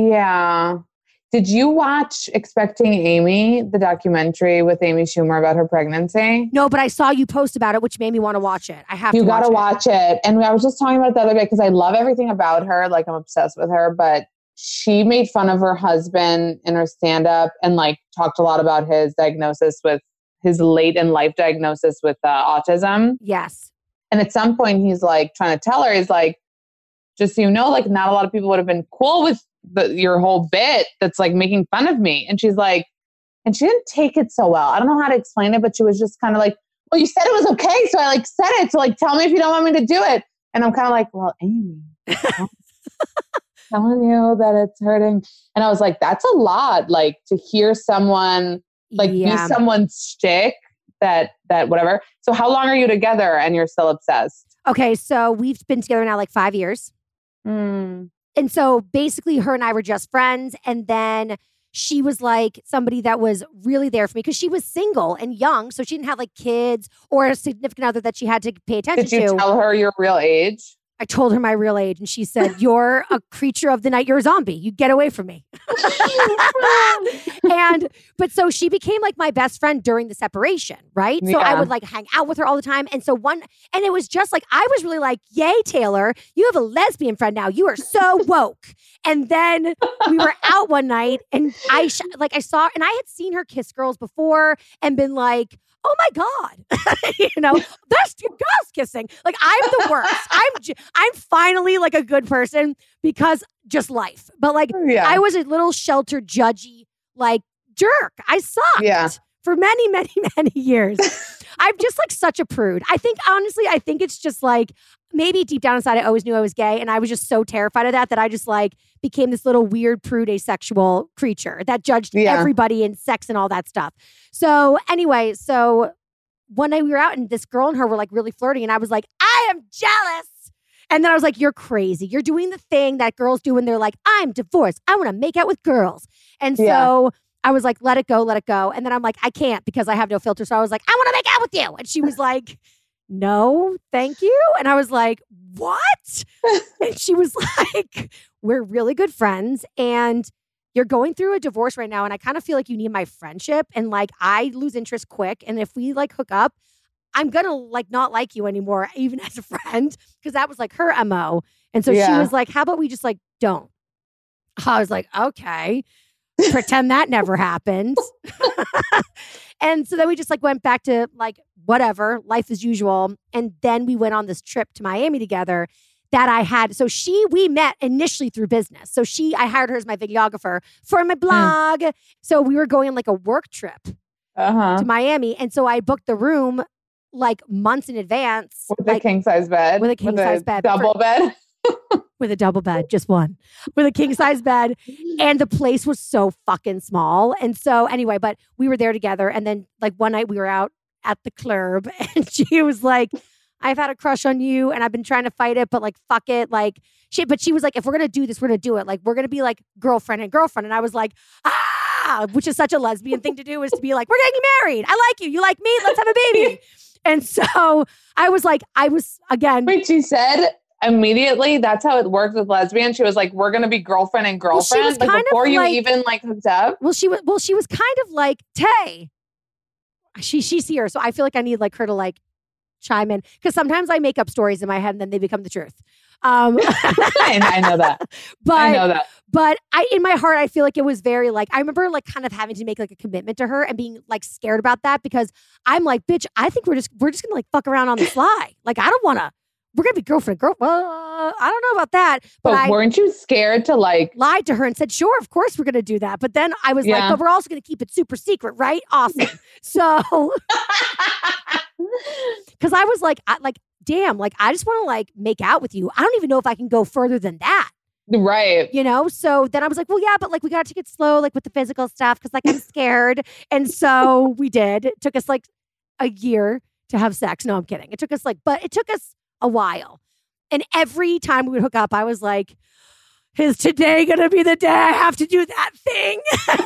Yeah. Did you watch Expecting Amy, the documentary with Amy Schumer about her pregnancy? no, but I saw you post about it, which made me want to watch it. I have You to got to watch it. watch it. And I was just talking about it the other day because I love everything about her. Like, I'm obsessed with her, but she made fun of her husband in her stand-up and like talked a lot about his diagnosis with his late in life diagnosis with uh, autism. Yes. And at some point he's like trying to tell her, he's like, just so you know, like not a lot of people would have been cool with the, your whole bit that's like making fun of me. And she's like, and she didn't take it so well. I don't know how to explain it, but she was just kind of like, well, you said it was okay. So I like said it. So like, tell me if you don't want me to do it. And I'm kind of like, well, Amy, I'm telling you that it's hurting. And I was like, that's a lot. Like to hear someone like yeah. be someone's shtick that, that whatever. So how long are you together and you're still obsessed? Okay, so we've been together now like five years. Mm. And so basically her and I were just friends. And then she was like somebody that was really there for me because she was single and young. So she didn't have like kids or a significant other that she had to pay attention Did you to. tell her your real age? I told her my real age and she said, you're a creature of the night. You're a zombie. You get away from me. and, but so she became like my best friend during the separation, right? So I Yeah. would like hang out with her all the time. And so one, and it was just like, I was really like, yay, Taylor, you have a lesbian friend now. You are so woke. And then we were out one night and I sh- like, I saw, and I had seen her kiss girls before and been like, oh my God, you know, there's two girls kissing. Like I'm the worst. I'm, j- I'm finally like a good person because just life. But like Yeah. I was a little sheltered, judgy, like jerk. I sucked Yeah. for many, many, many years. I'm just like such a prude. I think, honestly, I think it's just like, maybe deep down inside, I always knew I was gay. And I was just so terrified of that, that I just like became this little weird prude asexual creature that judged Yeah. everybody and sex and all that stuff. So anyway, so one night we were out and this girl and her were like really flirting. And I was like, I am jealous. And then I was like, you're crazy. You're doing the thing that girls do when they're like, I'm divorced. I want to make out with girls. And so Yeah. I was like, let it go, let it go. And then I'm like, I can't because I have no filter. So I was like, I want to make out with you. And she was like, no, thank you. And I was like, what? And she was like, we're really good friends and you're going through a divorce right now. And I kind of feel like you need my friendship. And like, I lose interest quick. And if we like hook up, I'm going to like not like you anymore, even as a friend. Cause that was like her M O. And so she Yeah. was like, how about we just like don't? I was like, okay. Pretend that never happened. And so then we just like went back to like whatever, life as usual. And then we went on this trip to Miami together that I had. So she, we met initially through business. So she, I hired her as my videographer for my blog. Mm. So we were going on like a work trip uh-huh. to Miami. And so I booked the room like months in advance. With like, a king size bed. With a king size bed. Double for, bed. With a double bed, just one. With a king size bed. And the place was so fucking small. And so anyway, but we were there together. And then like one night we were out at the club and she was like, I've had a crush on you and I've been trying to fight it, but like, fuck it. Like she, but she was like, if we're going to do this, we're going to do it. Like, we're going to be like girlfriend and girlfriend. And I was like, ah, which is such a lesbian thing to do, is to be like, we're getting married. I like you. You like me. Let's have a baby. And so I was like, I was again. Wait, she said immediately that's how it worked with lesbian. She was like, we're going to be girlfriend and girlfriend. Well, like before you like, even like hooked up. Well, she was, well, she was kind of like, Tay, she, she's here. So I feel like I need like her to like chime in. Cause sometimes I make up stories in my head and then they become the truth. Um, I, I know that. But, I know that. But I, in my heart, I feel like it was very like, I remember like kind of having to make like a commitment to her and being like scared about that because I'm like, bitch, I think we're just, we're just gonna like fuck around on the fly. Like, I don't want to, we're going to be girlfriend, girl. Well, uh, I don't know about that. But, but I weren't you scared to like lied to her and said, sure, of course we're going to do that. But then I was yeah. like, but we're also going to keep it super secret, right? Awesome. So, because I was like, I, like, damn, like, I just want to like make out with you. I don't even know if I can go further than that. Right. You know? So then I was like, well, yeah, but like, we got to take it slow, like with the physical stuff. Cause like, I'm scared. And so we did. It took us like a year to have sex. No, I'm kidding. It took us like, but it took us a while. And every time we would hook up, I was like, is today going to be the day I have to do that thing?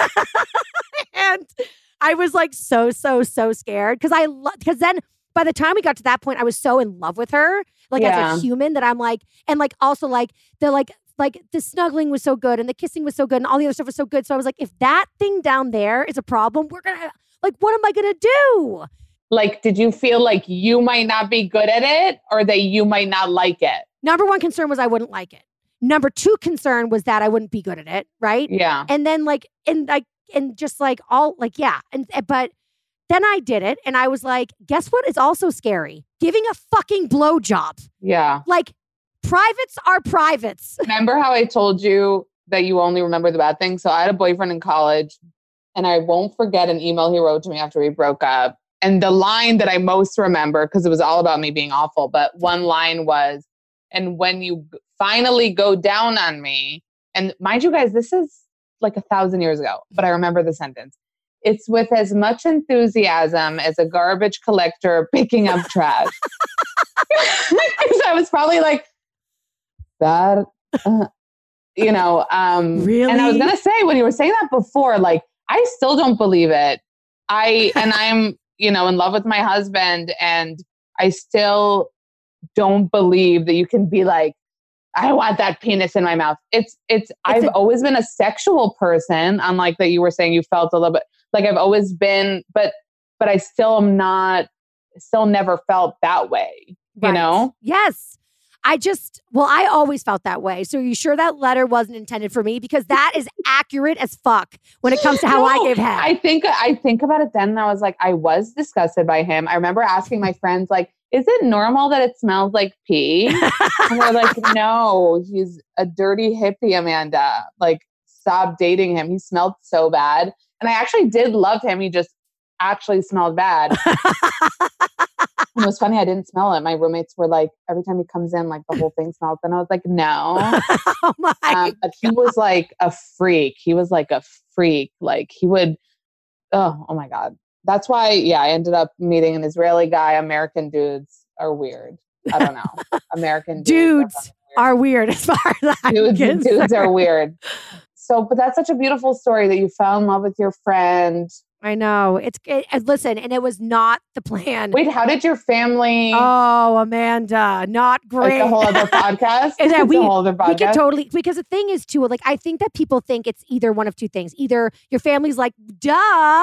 And I was like, so, so, so scared. Cause I, lo- cause then by the time we got to that point, I was so in love with her, like yeah. as a human, that I'm like, and like also like the like, like the snuggling was so good and the kissing was so good and all the other stuff was so good. So I was like, if that thing down there is a problem, we're going to like, what am I going to do? Like, did you feel like you might not be good at it or that you might not like it? Number one concern was I wouldn't like it. Number two concern was that I wouldn't be good at it. Right. Yeah. And then like, and like, and just like all like, yeah. And, but then I did it. And I was like, guess what is also scary? Giving a fucking blowjob. Yeah. Like privates are privates. Remember how I told you that you only remember the bad things? So I had a boyfriend in college and I won't forget an email he wrote to me after we broke up. And the line that I most remember, because it was all about me being awful, but one line was, and when you finally go down on me, and mind you guys, this is like a thousand years ago, but I remember the sentence. It's with as much enthusiasm as a garbage collector picking up trash. Because I was probably like, that, uh, you know, um, really? And I was going to say, when you were saying that before, like, I still don't believe it. I, and I'm, you know, in love with my husband and I still don't believe that you can be like, I want that penis in my mouth. It's, it's, it's I've a- always been a sexual person. Unlike that you were saying you felt a little bit like I've always been, but, but I still am not, still never felt that way, right. you know? Yes. I just, well, I always felt that way. So are you sure that letter wasn't intended for me? Because that is accurate as fuck when it comes to how No, I give head. I think I think about it then and I was like, I was disgusted by him. I remember asking my friends, like, is it normal that it smells like pee? And they're like, no, he's a dirty hippie, Amanda. Like, stop dating him. He smelled so bad. And I actually did love him. He just actually smelled bad. It was funny. I didn't smell it. My roommates were like, every time he comes in, like the whole thing smells. And I was like, no. Oh my um, but he was like a freak. He was like a freak. Like he would, oh, oh my God. That's why, yeah, I ended up meeting an Israeli guy. American dudes are weird. I don't know. American dudes, dudes are weird. are weird as far as I'm dudes, concerned. dudes are weird. So, but that's such a beautiful story that you fell in love with your friend. I know. It's it, and listen, and it was not the plan. Wait, how did your family? Oh, Amanda, not great. Like the whole other podcast? And then we, the whole other podcast? we can totally, because the thing is too, like, I think that people think it's either one of two things. Either your family's like, duh,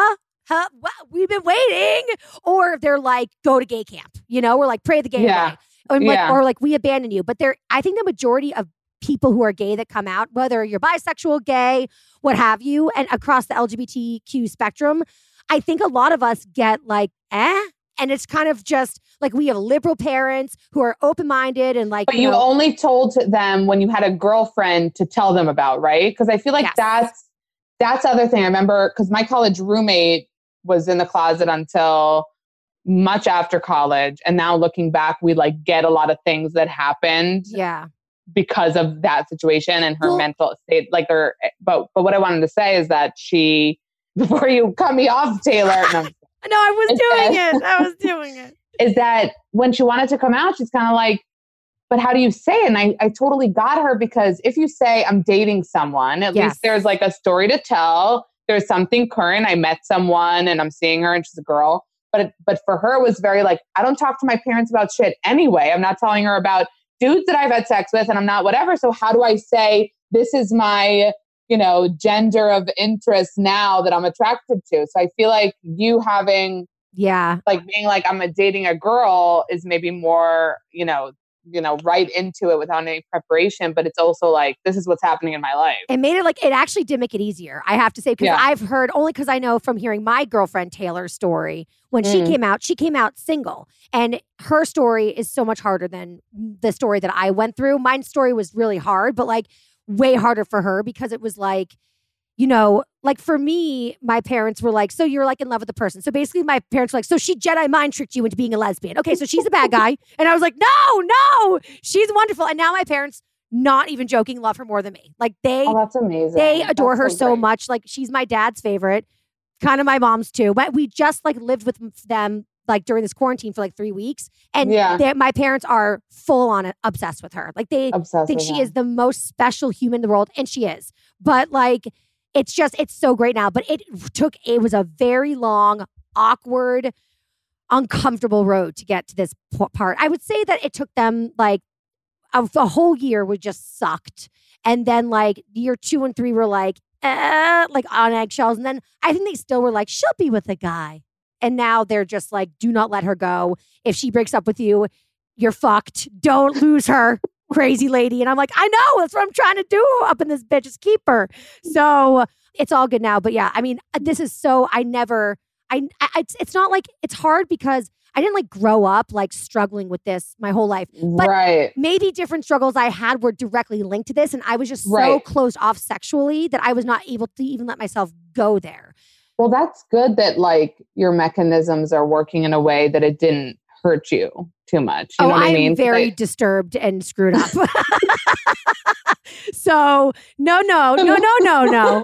huh, well, we've been waiting. Or they're like, go to gay camp. You know, we're like, pray the gay Yeah. away. Or like, Yeah. or like, we abandon you. But there, I think the majority of people who are gay that come out, whether you're bisexual, gay, what have you, and across the L G B T Q spectrum, I think a lot of us get like, eh? And it's kind of just like we have liberal parents who are open-minded and like, But you you know, only told them when you had a girlfriend to tell them about, right? Because I feel like Yes. that's that's the other thing. I remember because my college roommate was in the closet until much after college. And now looking back, we like get a lot of things that happened yeah. because of that situation and her Well- mental state. Like her, but but what I wanted to say is that she, before you cut me off, Taylor, no, No, I was It's doing that- it. I was doing it. is that when she wanted to come out, she's kind of like, but how do you say it? And I, I totally got her because if you say I'm dating someone, at Yes. least there's like a story to tell. There's something current. I met someone and I'm seeing her and she's a girl. But it, but for her, it was very like, I don't talk to my parents about shit anyway. I'm not telling her about dudes that I've had sex with and I'm not whatever. So how do I say this is my, you know, gender of interest now that I'm attracted to? So I feel like you having Yeah. like being like I'm a dating a girl is maybe more, you know, you know, right into it without any preparation. But it's also like this is what's happening in my life. It made it like, it actually did make it easier, I have to say, because Yeah. I've heard, only because I know from hearing my girlfriend Taylor's story, when she Mm. came out, she came out single. And her story is so much harder than the story that I went through. My story was really hard, but like way harder for her because it was like, you know, like for me, my parents were like, so you're like in love with the person. So basically my parents were like, so she Jedi mind tricked you into being a lesbian. Okay, so she's a bad guy. And I was like, no, no, she's wonderful. And now my parents, not even joking, love her more than me. Like they, Oh, that's amazing. they adore That's her so great. much. Like she's my dad's favorite, kind of my mom's too. But we just like lived with them like during this quarantine for like three weeks. And Yeah. they- my parents are full on obsessed with her. Like they Obsessed think with she them. is the most special human in the world. And she is. But like, it's just, it's so great now. But it took, it was a very long, awkward, uncomfortable road to get to this p- part. I would say that it took them like a, a whole year would just sucked. And then like year two and three were like, uh, like on eggshells. And then I think they still were like, she'll be with a guy. And now they're just like, do not let her go. If she breaks up with you, you're fucked. Don't lose her, crazy lady. And I'm like, I know, that's what I'm trying to do up in this bitch is keep her. So it's all good now. But yeah, I mean, this is so, I never, I, I it's, it's not like, it's hard because I didn't like grow up like struggling with this my whole life. But right. maybe different struggles I had were directly linked to this. And I was just so Right. closed off sexually that I was not able to even let myself go there. Well, that's good that like your mechanisms are working in a way that it didn't hurt you too much. You oh, know what I'm I mean? 'Cause very I- disturbed and screwed up. So no, no, no, no, no, no.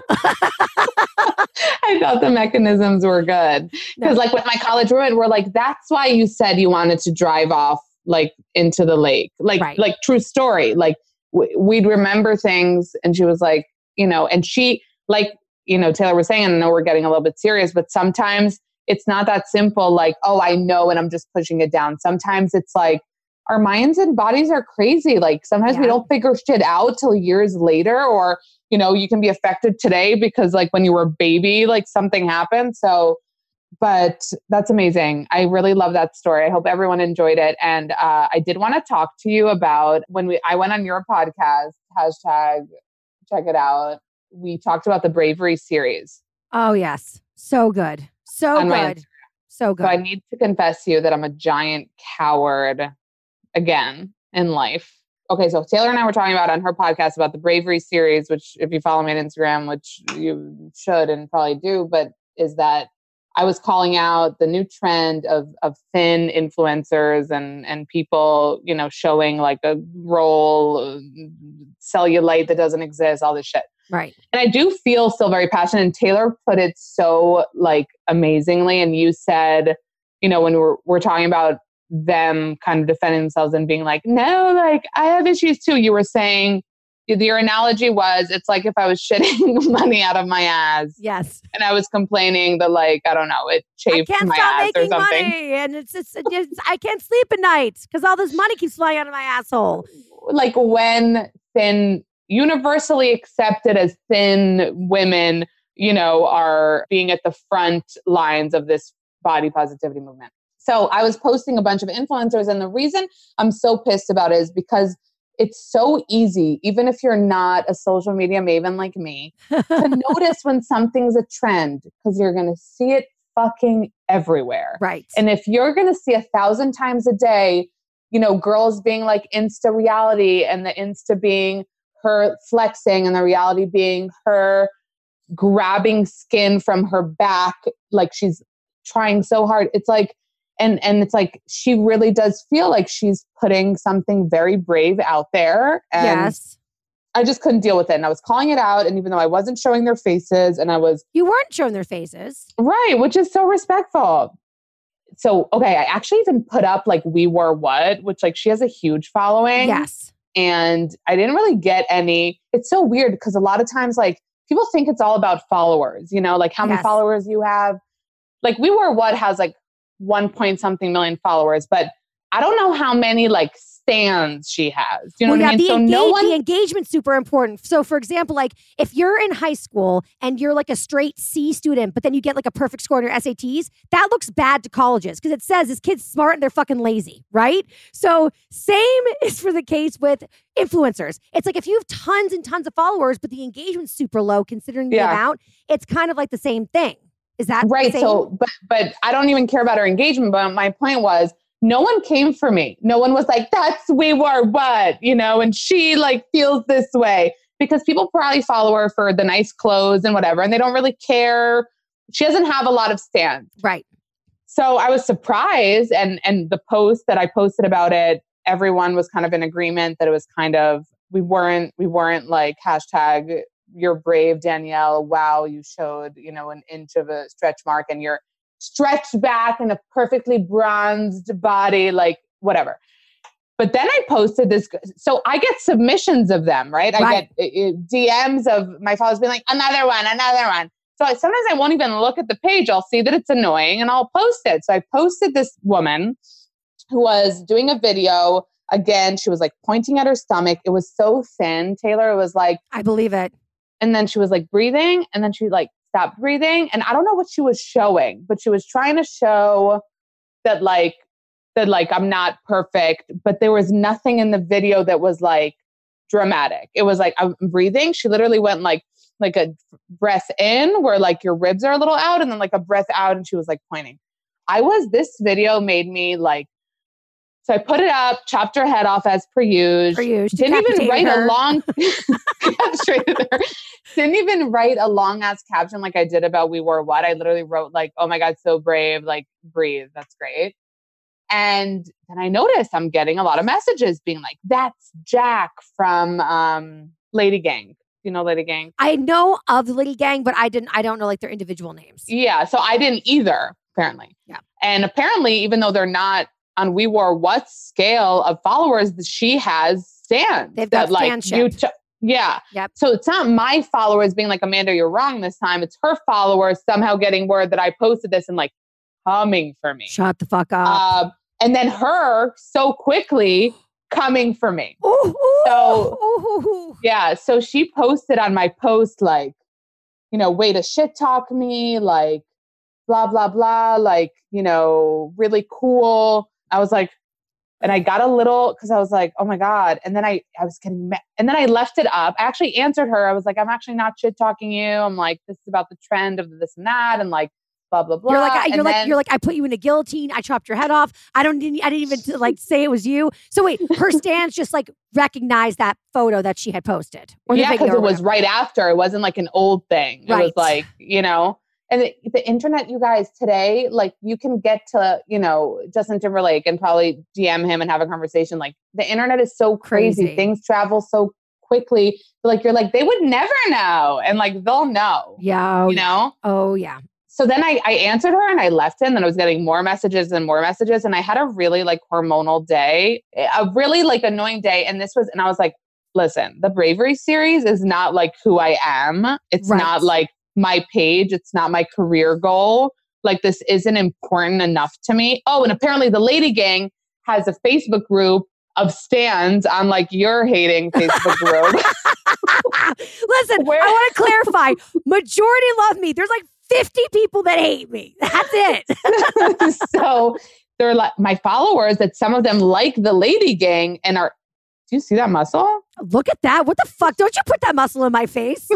I thought the mechanisms were good. Because No. like with my college roommate, we're like, that's why you said you wanted to drive off like into the lake. Like, Right. like true story. Like w- we'd remember things and she was like, you know, and she like, you know, Taylor was saying, and I know we're getting a little bit serious, but sometimes it's not that simple. Like, oh, I know, and I'm just pushing it down. Sometimes it's like, our minds and bodies are crazy. Like sometimes we Yeah. don't figure shit out till years later, or, you know, you can be affected today because like when you were a baby, like something happened. So but that's amazing. I really love that story. I hope everyone enjoyed it. And uh, I did want to talk to you about when we I went on your podcast, hashtag check it out. We talked about the Bravery series. Oh, yes. So good. So on my good. So good. So I need to confess to you that I'm a giant coward again in life. Okay, so Taylor and I were talking about on her podcast about the Bravery series, which if you follow me on Instagram, which you should and probably do, but is that I was calling out the new trend of of thin influencers and and people, you know, showing like a roll, cellulite that doesn't exist, all this shit. Right. And I do feel still very passionate. And Taylor put it so like amazingly. And you said, you know, when we're we're talking about them kind of defending themselves and being like, no, like I have issues too. You were saying your analogy was, it's like if I was shitting money out of my ass. Yes. And I was complaining that like, I don't know, it chafed I can't my stop ass or making something. money, and it's just it's, I can't sleep at night because all this money keeps flying out of my asshole. Like when thin, universally accepted as thin women, you know, are being at the front lines of this body positivity movement. So I was posting a bunch of influencers, and the reason I'm so pissed about it is because it's so easy, even if you're not a social media maven like me, to notice when something's a trend because you're going to see it fucking everywhere. Right. And if you're going to see a thousand times a day, you know, girls being like Insta reality and the Insta being her flexing and the reality being her grabbing skin from her back, like she's trying so hard. It's like, And and it's like, she really does feel like she's putting something very brave out there. And yes. I just couldn't deal with it. And I was calling it out. And even though I wasn't showing their faces and I was... You weren't showing their faces. Right. Which is so respectful. So, okay. I actually even put up like We Were What, which like she has a huge following. Yes. And I didn't really get any... It's so weird because a lot of times like people think it's all about followers, you know, like how many yes. followers you have. Like We Were What has like one point something million followers, but I don't know how many like stands she has. Do you know well, what yeah, I mean? The, So engage- no one... the engagement's super important. So for example, like if you're in high school and you're like a straight C student, but then you get like a perfect score on your S A Ts, that looks bad to colleges because it says this kid's smart and they're fucking lazy, right? So same is for the case with influencers. It's like if you have tons and tons of followers, but the engagement's super low considering the Yeah. amount, it's kind of like the same thing. Is that right? the same? So, but but I don't even care about her engagement. But my point was, no one came for me. No one was like, "That's We Were What," you know, and she like feels this way because people probably follow her for the nice clothes and whatever, and they don't really care. She doesn't have a lot of stands, right? So I was surprised, and and the post that I posted about it, everyone was kind of in agreement that it was kind of we weren't we weren't like hashtag You're brave, Danielle. Wow, you showed, you know, an inch of a stretch mark and you're stretched back in a perfectly bronzed body, like whatever. But then I posted this. So I get submissions of them, right? I right. get uh, D Ms of my followers being like, another one, another one. So I, sometimes I won't even look at the page. I'll see that it's annoying and I'll post it. So I posted this woman who was doing a video. Again, she was like pointing at her stomach. It was so thin, Taylor. It was like, I believe it. And then she was like breathing and then she like stopped breathing. And I don't know what she was showing, but she was trying to show that like, that like, I'm not perfect, but there was nothing in the video that was like dramatic. It was like, I'm breathing. She literally went like, like a breath in where like your ribs are a little out and then like a breath out. And she was like pointing. I was, this video made me like, so I put it up, chopped her head off as per usual. Didn't even write her. a long, her. Didn't even write a long ass caption like I did about We Were What. I literally wrote like, oh my God, so brave, like breathe. That's great. And then I noticed I'm getting a lot of messages being like, that's Jack from um, Lady Gang. You know Lady Gang? I know of the Lady Gang, but I didn't, I don't know like their individual names. Yeah. So I didn't either, apparently. Yeah. And apparently, even though they're not on We Were What scale of followers, she has stands. They've got that, like, standship. you ch- yeah. Yep. So it's not my followers being like, Amanda, you're wrong this time. It's her followers somehow getting word that I posted this and like coming for me. Shut the fuck up. Uh, and then her so quickly coming for me. Ooh, ooh, so ooh, ooh. yeah. So she posted on my post like, you know, way to shit talk me, like, blah, blah, blah, like, you know, really cool. I was like, and I got a little, because I was like, oh my God. And then I, I was getting, ma- and then I left it up. I actually answered her. I was like, I'm actually not shit talking you. I'm like, this is about the trend of this and that. And like, blah, blah, blah. You're like, you're and like, then, you're like, I put you in a guillotine. I chopped your head off. I don't, didn't, I didn't even like say it was you. So wait, her stance just like recognized that photo that she had posted. Or the yeah, video because or it was whatever. right after. It wasn't like an old thing. It Right. was like, you know, and the, the internet, you guys, today, like you can get to, you know, Justin Timberlake and probably D M him and have a conversation. Like the internet is so crazy. Crazy. Things travel so quickly. Like you're like, they would never know. And like, they'll know, Yeah. Oh, you know? Oh yeah. So then I, I answered her and I left it, and then I was getting more messages and more messages. And I had a really like hormonal day, a really like annoying day. And this was, and I was like, listen, the Bravery series is not like who I am. It's Right. not like my page. It's not my career goal. Like this isn't important enough to me. Oh, and apparently the Lady Gang has a Facebook group of stands on like your hating Facebook group. Listen, Where- I want to clarify. Majority love me. There's like fifty people that hate me. That's it. So they're like my followers that some of them like the Lady Gang and are, do you see that muscle? Look at that. What the fuck? Don't you put that muscle in my face?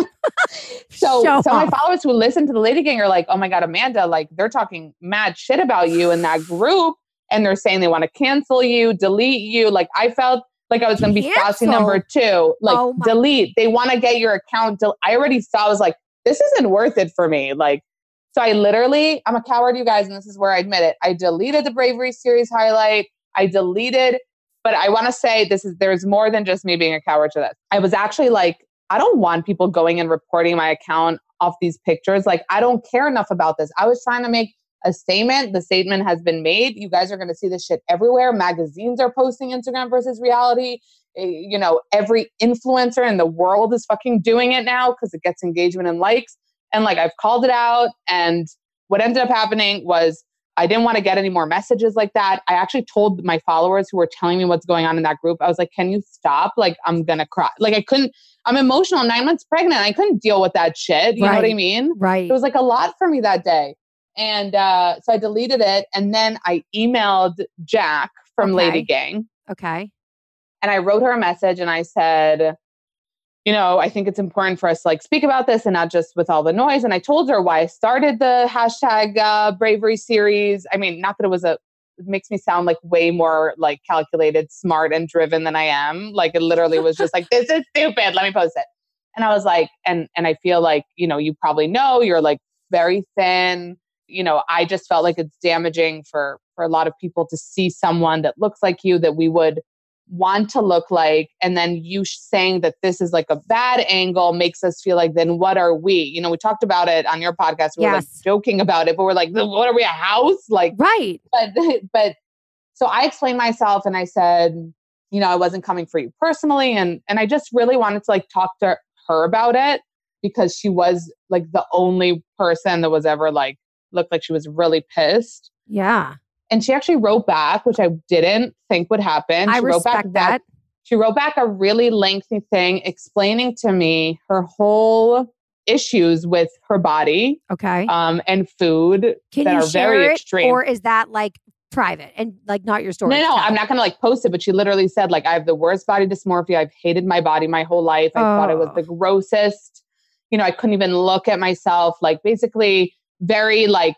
So Show some of my off. followers who listen to the Lady Gang are like, oh my God, Amanda, like they're talking mad shit about you in that group. And they're saying they want to cancel you, delete you. Like I felt like I was going to be Stassi Cancel? number two. Like Oh my- delete. They want to get your account. Del- I already saw, I was like, this isn't worth it for me. Like, so I literally, I'm a coward, you guys. And this is where I admit it. I deleted the Bravery series highlight. I deleted, but I want to say this is, there's more than just me being a coward to this. I was actually like, I don't want people going and reporting my account off these pictures. Like, I don't care enough about this. I was trying to make a statement. The statement has been made. You guys are going to see this shit everywhere. Magazines are posting Instagram versus reality. Eh, You know, every influencer in the world is fucking doing it now because it gets engagement and likes. And like, I've called it out. And what ended up happening was I didn't want to get any more messages like that. I actually told my followers who were telling me what's going on in that group, I was like, can you stop? Like, I'm going to cry. Like, I couldn't, I'm emotional, nine months pregnant. I couldn't deal with that shit. You know what I Right. mean? Right. It was like a lot for me that day. And uh, so I deleted it. And then I emailed Jack from Okay. Lady Gang. Okay. And I wrote her a message and I said, you know, I think it's important for us to like speak about this and not just with all the noise. And I told her why I started the hashtag uh, Bravery series. I mean, not that it was a, it makes me sound like way more like calculated, smart and driven than I am. Like it literally was just like, this is stupid. Let me post it. And I was like, and, and I feel like, you know, you probably know you're like very thin. You know, I just felt like it's damaging for, for a lot of people to see someone that looks like you that we would want to look like. And then you saying that this is like a bad angle makes us feel like, then what are we? You know, we talked about it on your podcast. We were like Yes. joking about it, but we're like, what are we, a house? Like, Right. but, but so I explained myself and I said, you know, I wasn't coming for you personally. And, and I just really wanted to like talk to her about it because she was like the only person that was ever like, looked like she was really pissed. Yeah. And she actually wrote back, which I didn't think would happen. I She wrote back respect that. She wrote back a really lengthy thing explaining to me her whole issues with her body Okay. um, and food Can that you are share very it, extreme. or is that like private and like not your story? No, to no, tell? I'm not going to like post it, but she literally said like, I have the worst body dysmorphia. I've hated my body my whole life. I thought it was Oh. the grossest. You know, I couldn't even look at myself. Like basically very like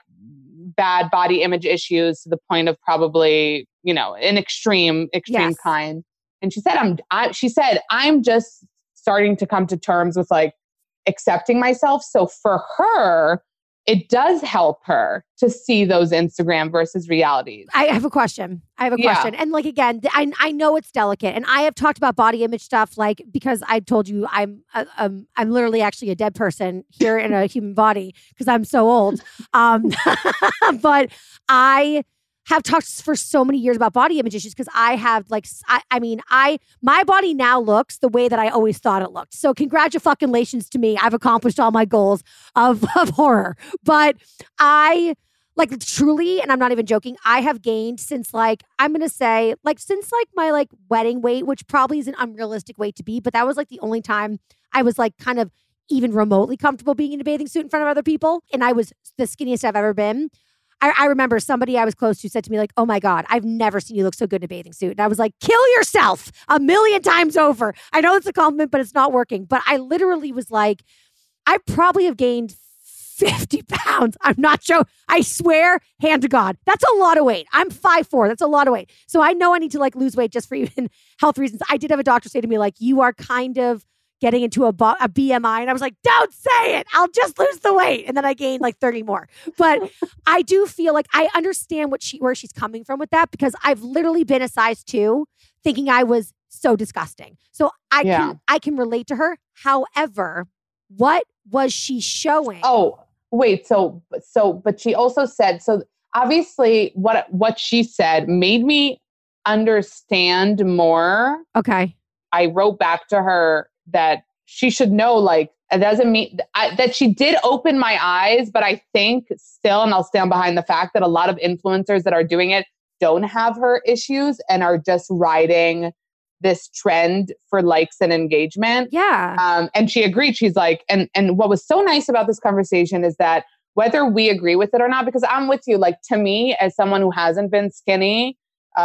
bad body image issues to the point of probably, you know, an extreme, extreme Yes. kind. And she said, I'm, I, she said, I'm just starting to come to terms with like accepting myself. So for her, it does help her to see those Instagram versus realities. I have a question. I have a Yeah. question. And like, again, th- I, I know it's delicate and I have talked about body image stuff, like, because I told you I'm, uh, um, I'm literally actually a dead person here in a human body because I'm so old. Um, but I have talked for so many years about body image issues because I have like, s- I, I mean, I, my body now looks the way that I always thought it looked. So congratulations to me. I've accomplished all my goals of, of horror, but I, like truly, and I'm not even joking, I have gained since like, I'm going to say like since like my like wedding weight, which probably is an unrealistic weight to be, but that was like the only time I was like kind of even remotely comfortable being in a bathing suit in front of other people. And I was the skinniest I've ever been. I, I remember somebody I was close to said to me like, oh my God, I've never seen you look so good in a bathing suit. And I was like, kill yourself a million times over. I know it's a compliment, but it's not working. But I literally was like, I probably have gained fifty pounds. I'm not joking. I swear, hand to God. That's a lot of weight. I'm five foot four. That's a lot of weight. So I know I need to like lose weight just for even health reasons. I did have a doctor say to me like, you are kind of getting into a, bo- a B M I. And I was like, don't say it. I'll just lose the weight. And then I gained like thirty more. But I do feel like I understand what she where she's coming from with that, because I've literally been a size two thinking I was so disgusting. So I Yeah. can I can relate to her. However, what was she showing? Oh, wait. So, so, but she also said, so obviously what, what she said made me understand more. Okay. I wrote back to her that she should know, like, it doesn't mean I, that she did open my eyes, but I think still, and I'll stand behind the fact that a lot of influencers that are doing it don't have her issues and are just riding this trend for likes and engagement. Yeah. Um, and she agreed. She's like, and and what was so nice about this conversation is that whether we agree with it or not, because I'm with you, like to me, as someone who hasn't been skinny,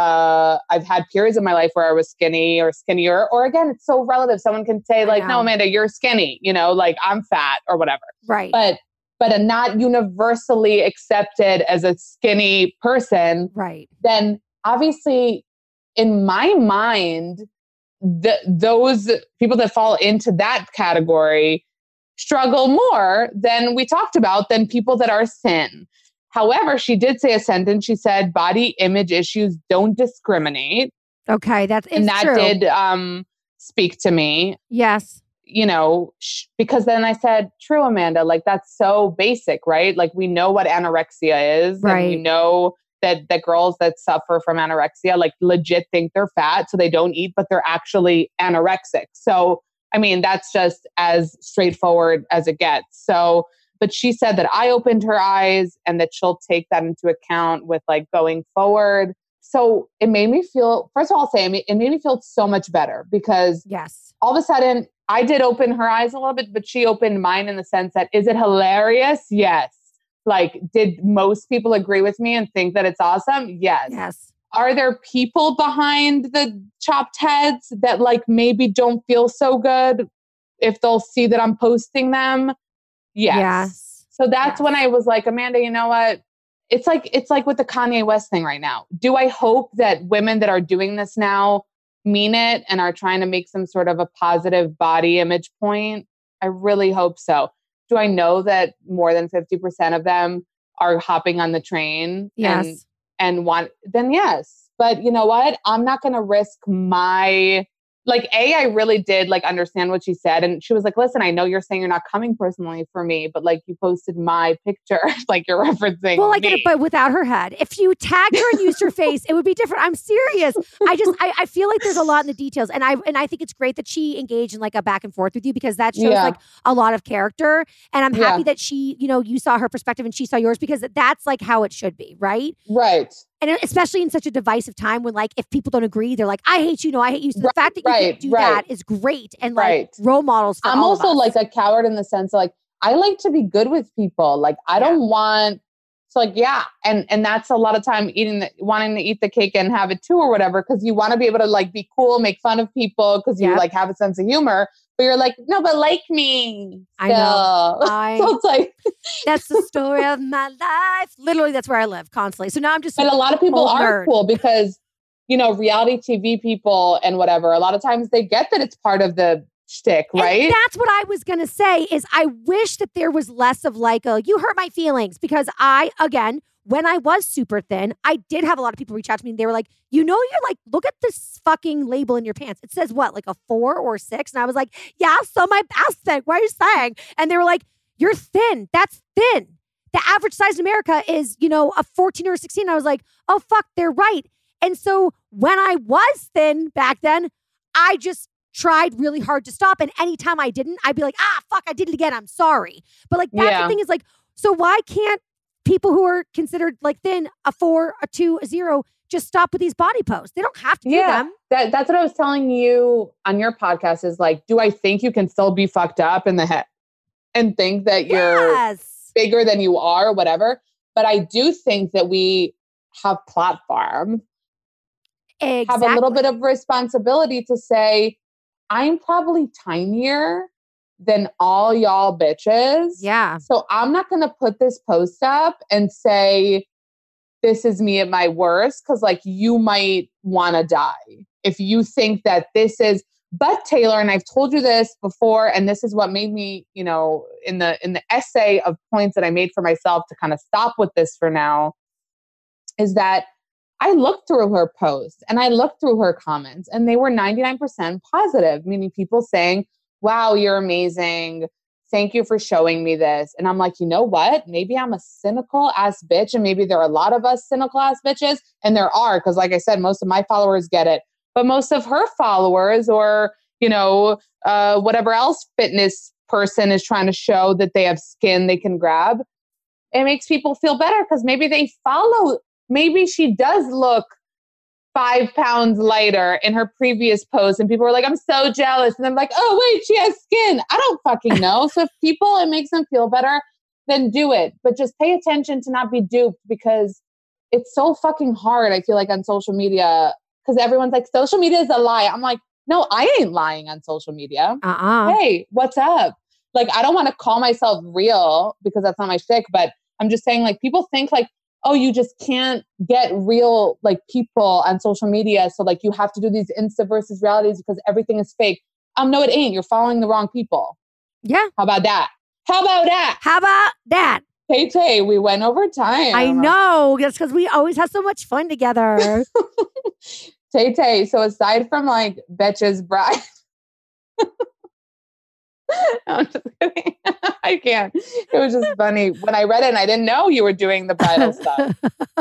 uh, I've had periods in my life where I was skinny or skinnier, or again, it's so relative. Someone can say like, no, Amanda, you're skinny, you know, like I'm fat or whatever. Right. But but a not universally accepted as a skinny person, right. Then obviously in my mind, the, those people that fall into that category struggle more than we talked about than people that are thin. However, she did say a sentence. She said, body image issues don't discriminate. Okay, that's and that true. did um, speak to me. Yes. You know, sh- because then I said, true, Amanda, like that's so basic, right? Like we know what anorexia is. Right. And we know that that girls that suffer from anorexia, like legit think they're fat, so they don't eat, but they're actually anorexic. So, I mean, that's just as straightforward as it gets. So, but she said that I opened her eyes and that she'll take that into account with like going forward. So it made me feel, first of all, I'll say it made me feel so much better because yes, all of a sudden I did open her eyes a little bit, but she opened mine in the sense that, is it hilarious? Yes. Like, did most people agree with me and think that it's awesome? Yes. Yes. Are there people behind the chopped heads that like maybe don't feel so good if they'll see that I'm posting them? Yes. Yes. So that's yes. when I was like, Amanda, you know what? It's like, it's like with the Kanye West thing right now. Do I hope that women that are doing this now mean it and are trying to make some sort of a positive body image point? I really hope so. Do I know that more than fifty percent of them are hopping on the train yes. and, and want, then yes. But you know what? I'm not going to risk my, like, A, I really did like understand what she said. And she was like, listen, I know you're saying you're not coming personally for me, but like you posted my picture, like you're referencing Well, I me. get it, but without her head. If you tagged her and used her face, it would be different. I'm serious. I just, I, I feel like there's a lot in the details. And I, and I think it's great that she engaged in like a back and forth with you because that shows Yeah. like a lot of character. And I'm happy Yeah. that she, you know, you saw her perspective and she saw yours because that's like how it should be. Right. Right. And especially in such a divisive time when like, if people don't agree, they're like, I hate you. No, I hate you. So the Right, fact that you right, can do right. that is great. And like Right. role models for I'm all of also us. like a coward in the sense of like, I like to be good with people. Like, I Yeah. don't want, so like, yeah. And, and that's a lot of time eating, the, wanting to eat the cake and have it too or whatever. Cause you want to be able to like be cool, make fun of people. Cause you Yep. like have a sense of humor, but you're like, no, but like me. I know. still." I- So it's like, That's the story of my life. Literally, that's where I live constantly. So now I'm just but a lot of people Old are nerd. cool because, you know, reality T V people and whatever, a lot of times they get that it's part of the shtick, And right? that's what I was going to say is I wish that there was less of like a, you hurt my feelings because I, again, when I was super thin, I did have a lot of people reach out to me and they were like, you know, you're like, look at this fucking label in your pants. It says what, like a four or six? And I was like, yeah, so my ass thick. What are you saying? And they were like, you're thin. That's thin. The average size in America is, you know, a fourteen or a sixteen. I was like, oh, fuck, they're right. And so when I was thin back then, I just tried really hard to stop. And anytime I didn't, I'd be like, ah, fuck, I did it again. I'm sorry. But like, that's Yeah. the thing is like, so why can't people who are considered like thin, a four, a two, a zero, just stop with these body posts? They don't have to do Yeah, them. that, that's what I was telling you on your podcast is like, do I think you can still be fucked up in the head? and think that you're Yes. bigger than you are or whatever. But I do think that we have platform, Exactly. have a little bit of responsibility to say, I'm probably tinier than all y'all bitches. Yeah. So I'm not going to put this post up and say, this is me at my worst. Cause like you might want to die if you think that this is, but Taylor, and I've told you this before, and this is what made me, you know, in the, in the essay of points that I made for myself to kind of stop with this for now, is that I looked through her posts and I looked through her comments and they were ninety-nine percent positive, meaning people saying, wow, you're amazing. Thank you for showing me this. And I'm like, you know what? Maybe I'm a cynical ass bitch. And maybe there are a lot of us cynical ass bitches. And there are, because like I said, most of my followers get it. But most of her followers or, you know, uh, whatever else fitness person is trying to show that they have skin they can grab, it makes people feel better because maybe they follow, maybe she does look five pounds lighter in her previous post. And people were like, I'm so jealous. And I'm like, oh, wait, she has skin. I don't fucking know. So if people, it makes them feel better, then do it. But just pay attention to not be duped because it's so fucking hard, I feel like, on social media. Because everyone's like, social media is a lie. I'm like, no, I ain't lying on social media. Uh-uh. Hey, what's up? Like, I don't want to call myself real because that's not my shtick. But I'm just saying, like, people think like, oh, you just can't get real like people on social media. So like you have to do these Insta versus realities because everything is fake. Um, no, it ain't. You're following the wrong people. Yeah. How about that? How about that? How about that? Tay Tay, we went over time. I know. That's because we always have so much fun together. Tay Tay, so aside from like Betch's bride, I'm just kidding. I can't. It was just funny. When I read it and I didn't know you were doing the bridal stuff.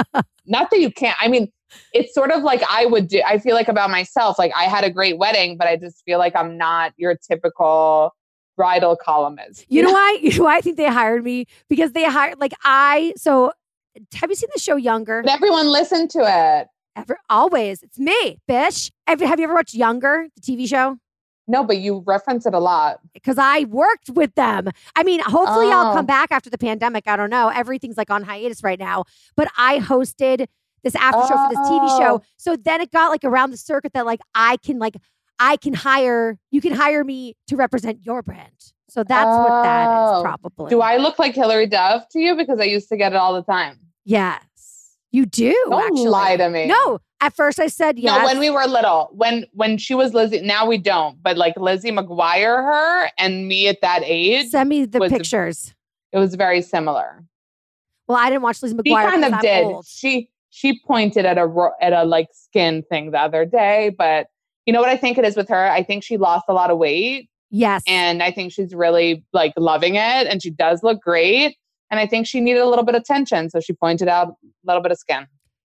Not that you can't. I mean, it's sort of like I would do. I feel like about myself, like I had a great wedding, but I just feel like I'm not your typical bridal columnist. You know why? You know why I think they hired me? Because they hired, like I, so have you seen the show Younger? But everyone listened to it. Ever, always. It's me, bitch. Have, have you ever watched Younger, the T V show? No, but you reference it a lot. Because I worked with them. I mean, hopefully Oh. I'll come back after the pandemic. I don't know. Everything's like on hiatus right now. But I hosted this after show for this T V Oh. show. So then it got like around the circuit that like I can like, I can hire, you can hire me to represent your brand. So that's what that Oh. is probably. Do I look like Hillary Duff to you? Because I used to get it all the time. Yes. You do, Don't actually. lie to me. No. At first I said yes. No, when we were little, when when she was Lizzie, now we don't. But like Lizzie McGuire, her and me at that age, Send me the was- pictures. it was very similar. Well, I didn't watch Lizzie She McGuire kind because of I'm did. old. She she pointed at a ro- at a like skin thing the other day, but you know what I think it is with her? I think she lost a lot of weight, Yes. and I think she's really like loving it, and she does look great. And I think she needed a little bit of attention, so she pointed out a little bit of skin.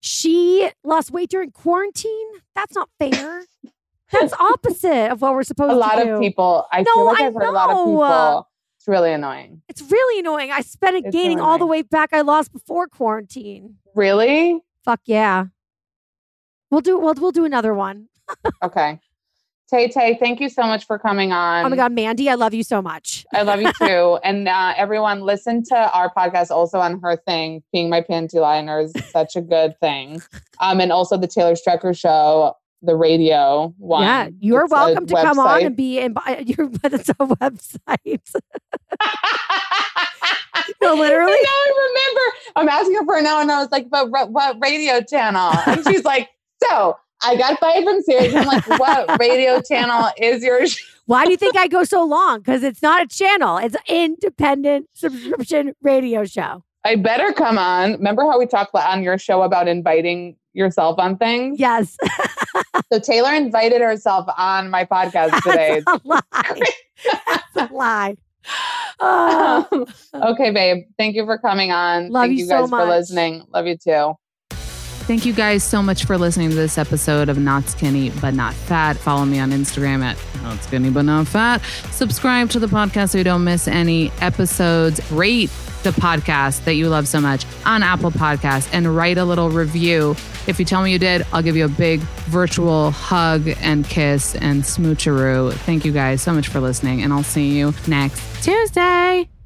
She lost weight during quarantine. That's not fair. That's opposite of what we're supposed A to lot do. of people, I No, feel like I I've heard a lot of know. people. It's really annoying. It's really annoying. I spent it It's gaining really all the annoying. weight back I lost before quarantine. Really? Fuck yeah. We'll do we'll we'll do another one. Okay. Tay Tay, thank you so much for coming on. Oh my God, Mandy, I love you so much. I love you too. And uh, everyone, listen to our podcast also on her thing, Peeing My Panty Liners, such a good thing. Um, and also the Taylor Strecker Show, the radio one. Yeah, you're It's a welcome to come on website. and be in. Your, but it's a website. No, literally. And now I remember. I'm asking her for it now, and I was like, "But ra- what radio channel?" And she's like, "So I got fired from Sirius." I'm like, "What radio channel is your?" Sh-? Why do you think I go so long? Because it's not a channel. It's an independent subscription radio show. I better come on. Remember how we talked on your show about inviting yourself on things? Yes. So Taylor invited herself on my podcast today. That's a lie. That's a lie. Oh, Um, okay, babe. Thank you for coming on. Love Thank you you guys so for much. listening. Love you too. Thank you guys so much for listening to this episode of Not Skinny But Not Fat. Follow me on Instagram at Not Skinny But Not Fat. Subscribe to the podcast so you don't miss any episodes. Rate the podcast that you love so much on Apple Podcasts and write a little review. If you tell me you did, I'll give you a big virtual hug and kiss and smoocheroo. Thank you guys so much for listening, and I'll see you next Tuesday.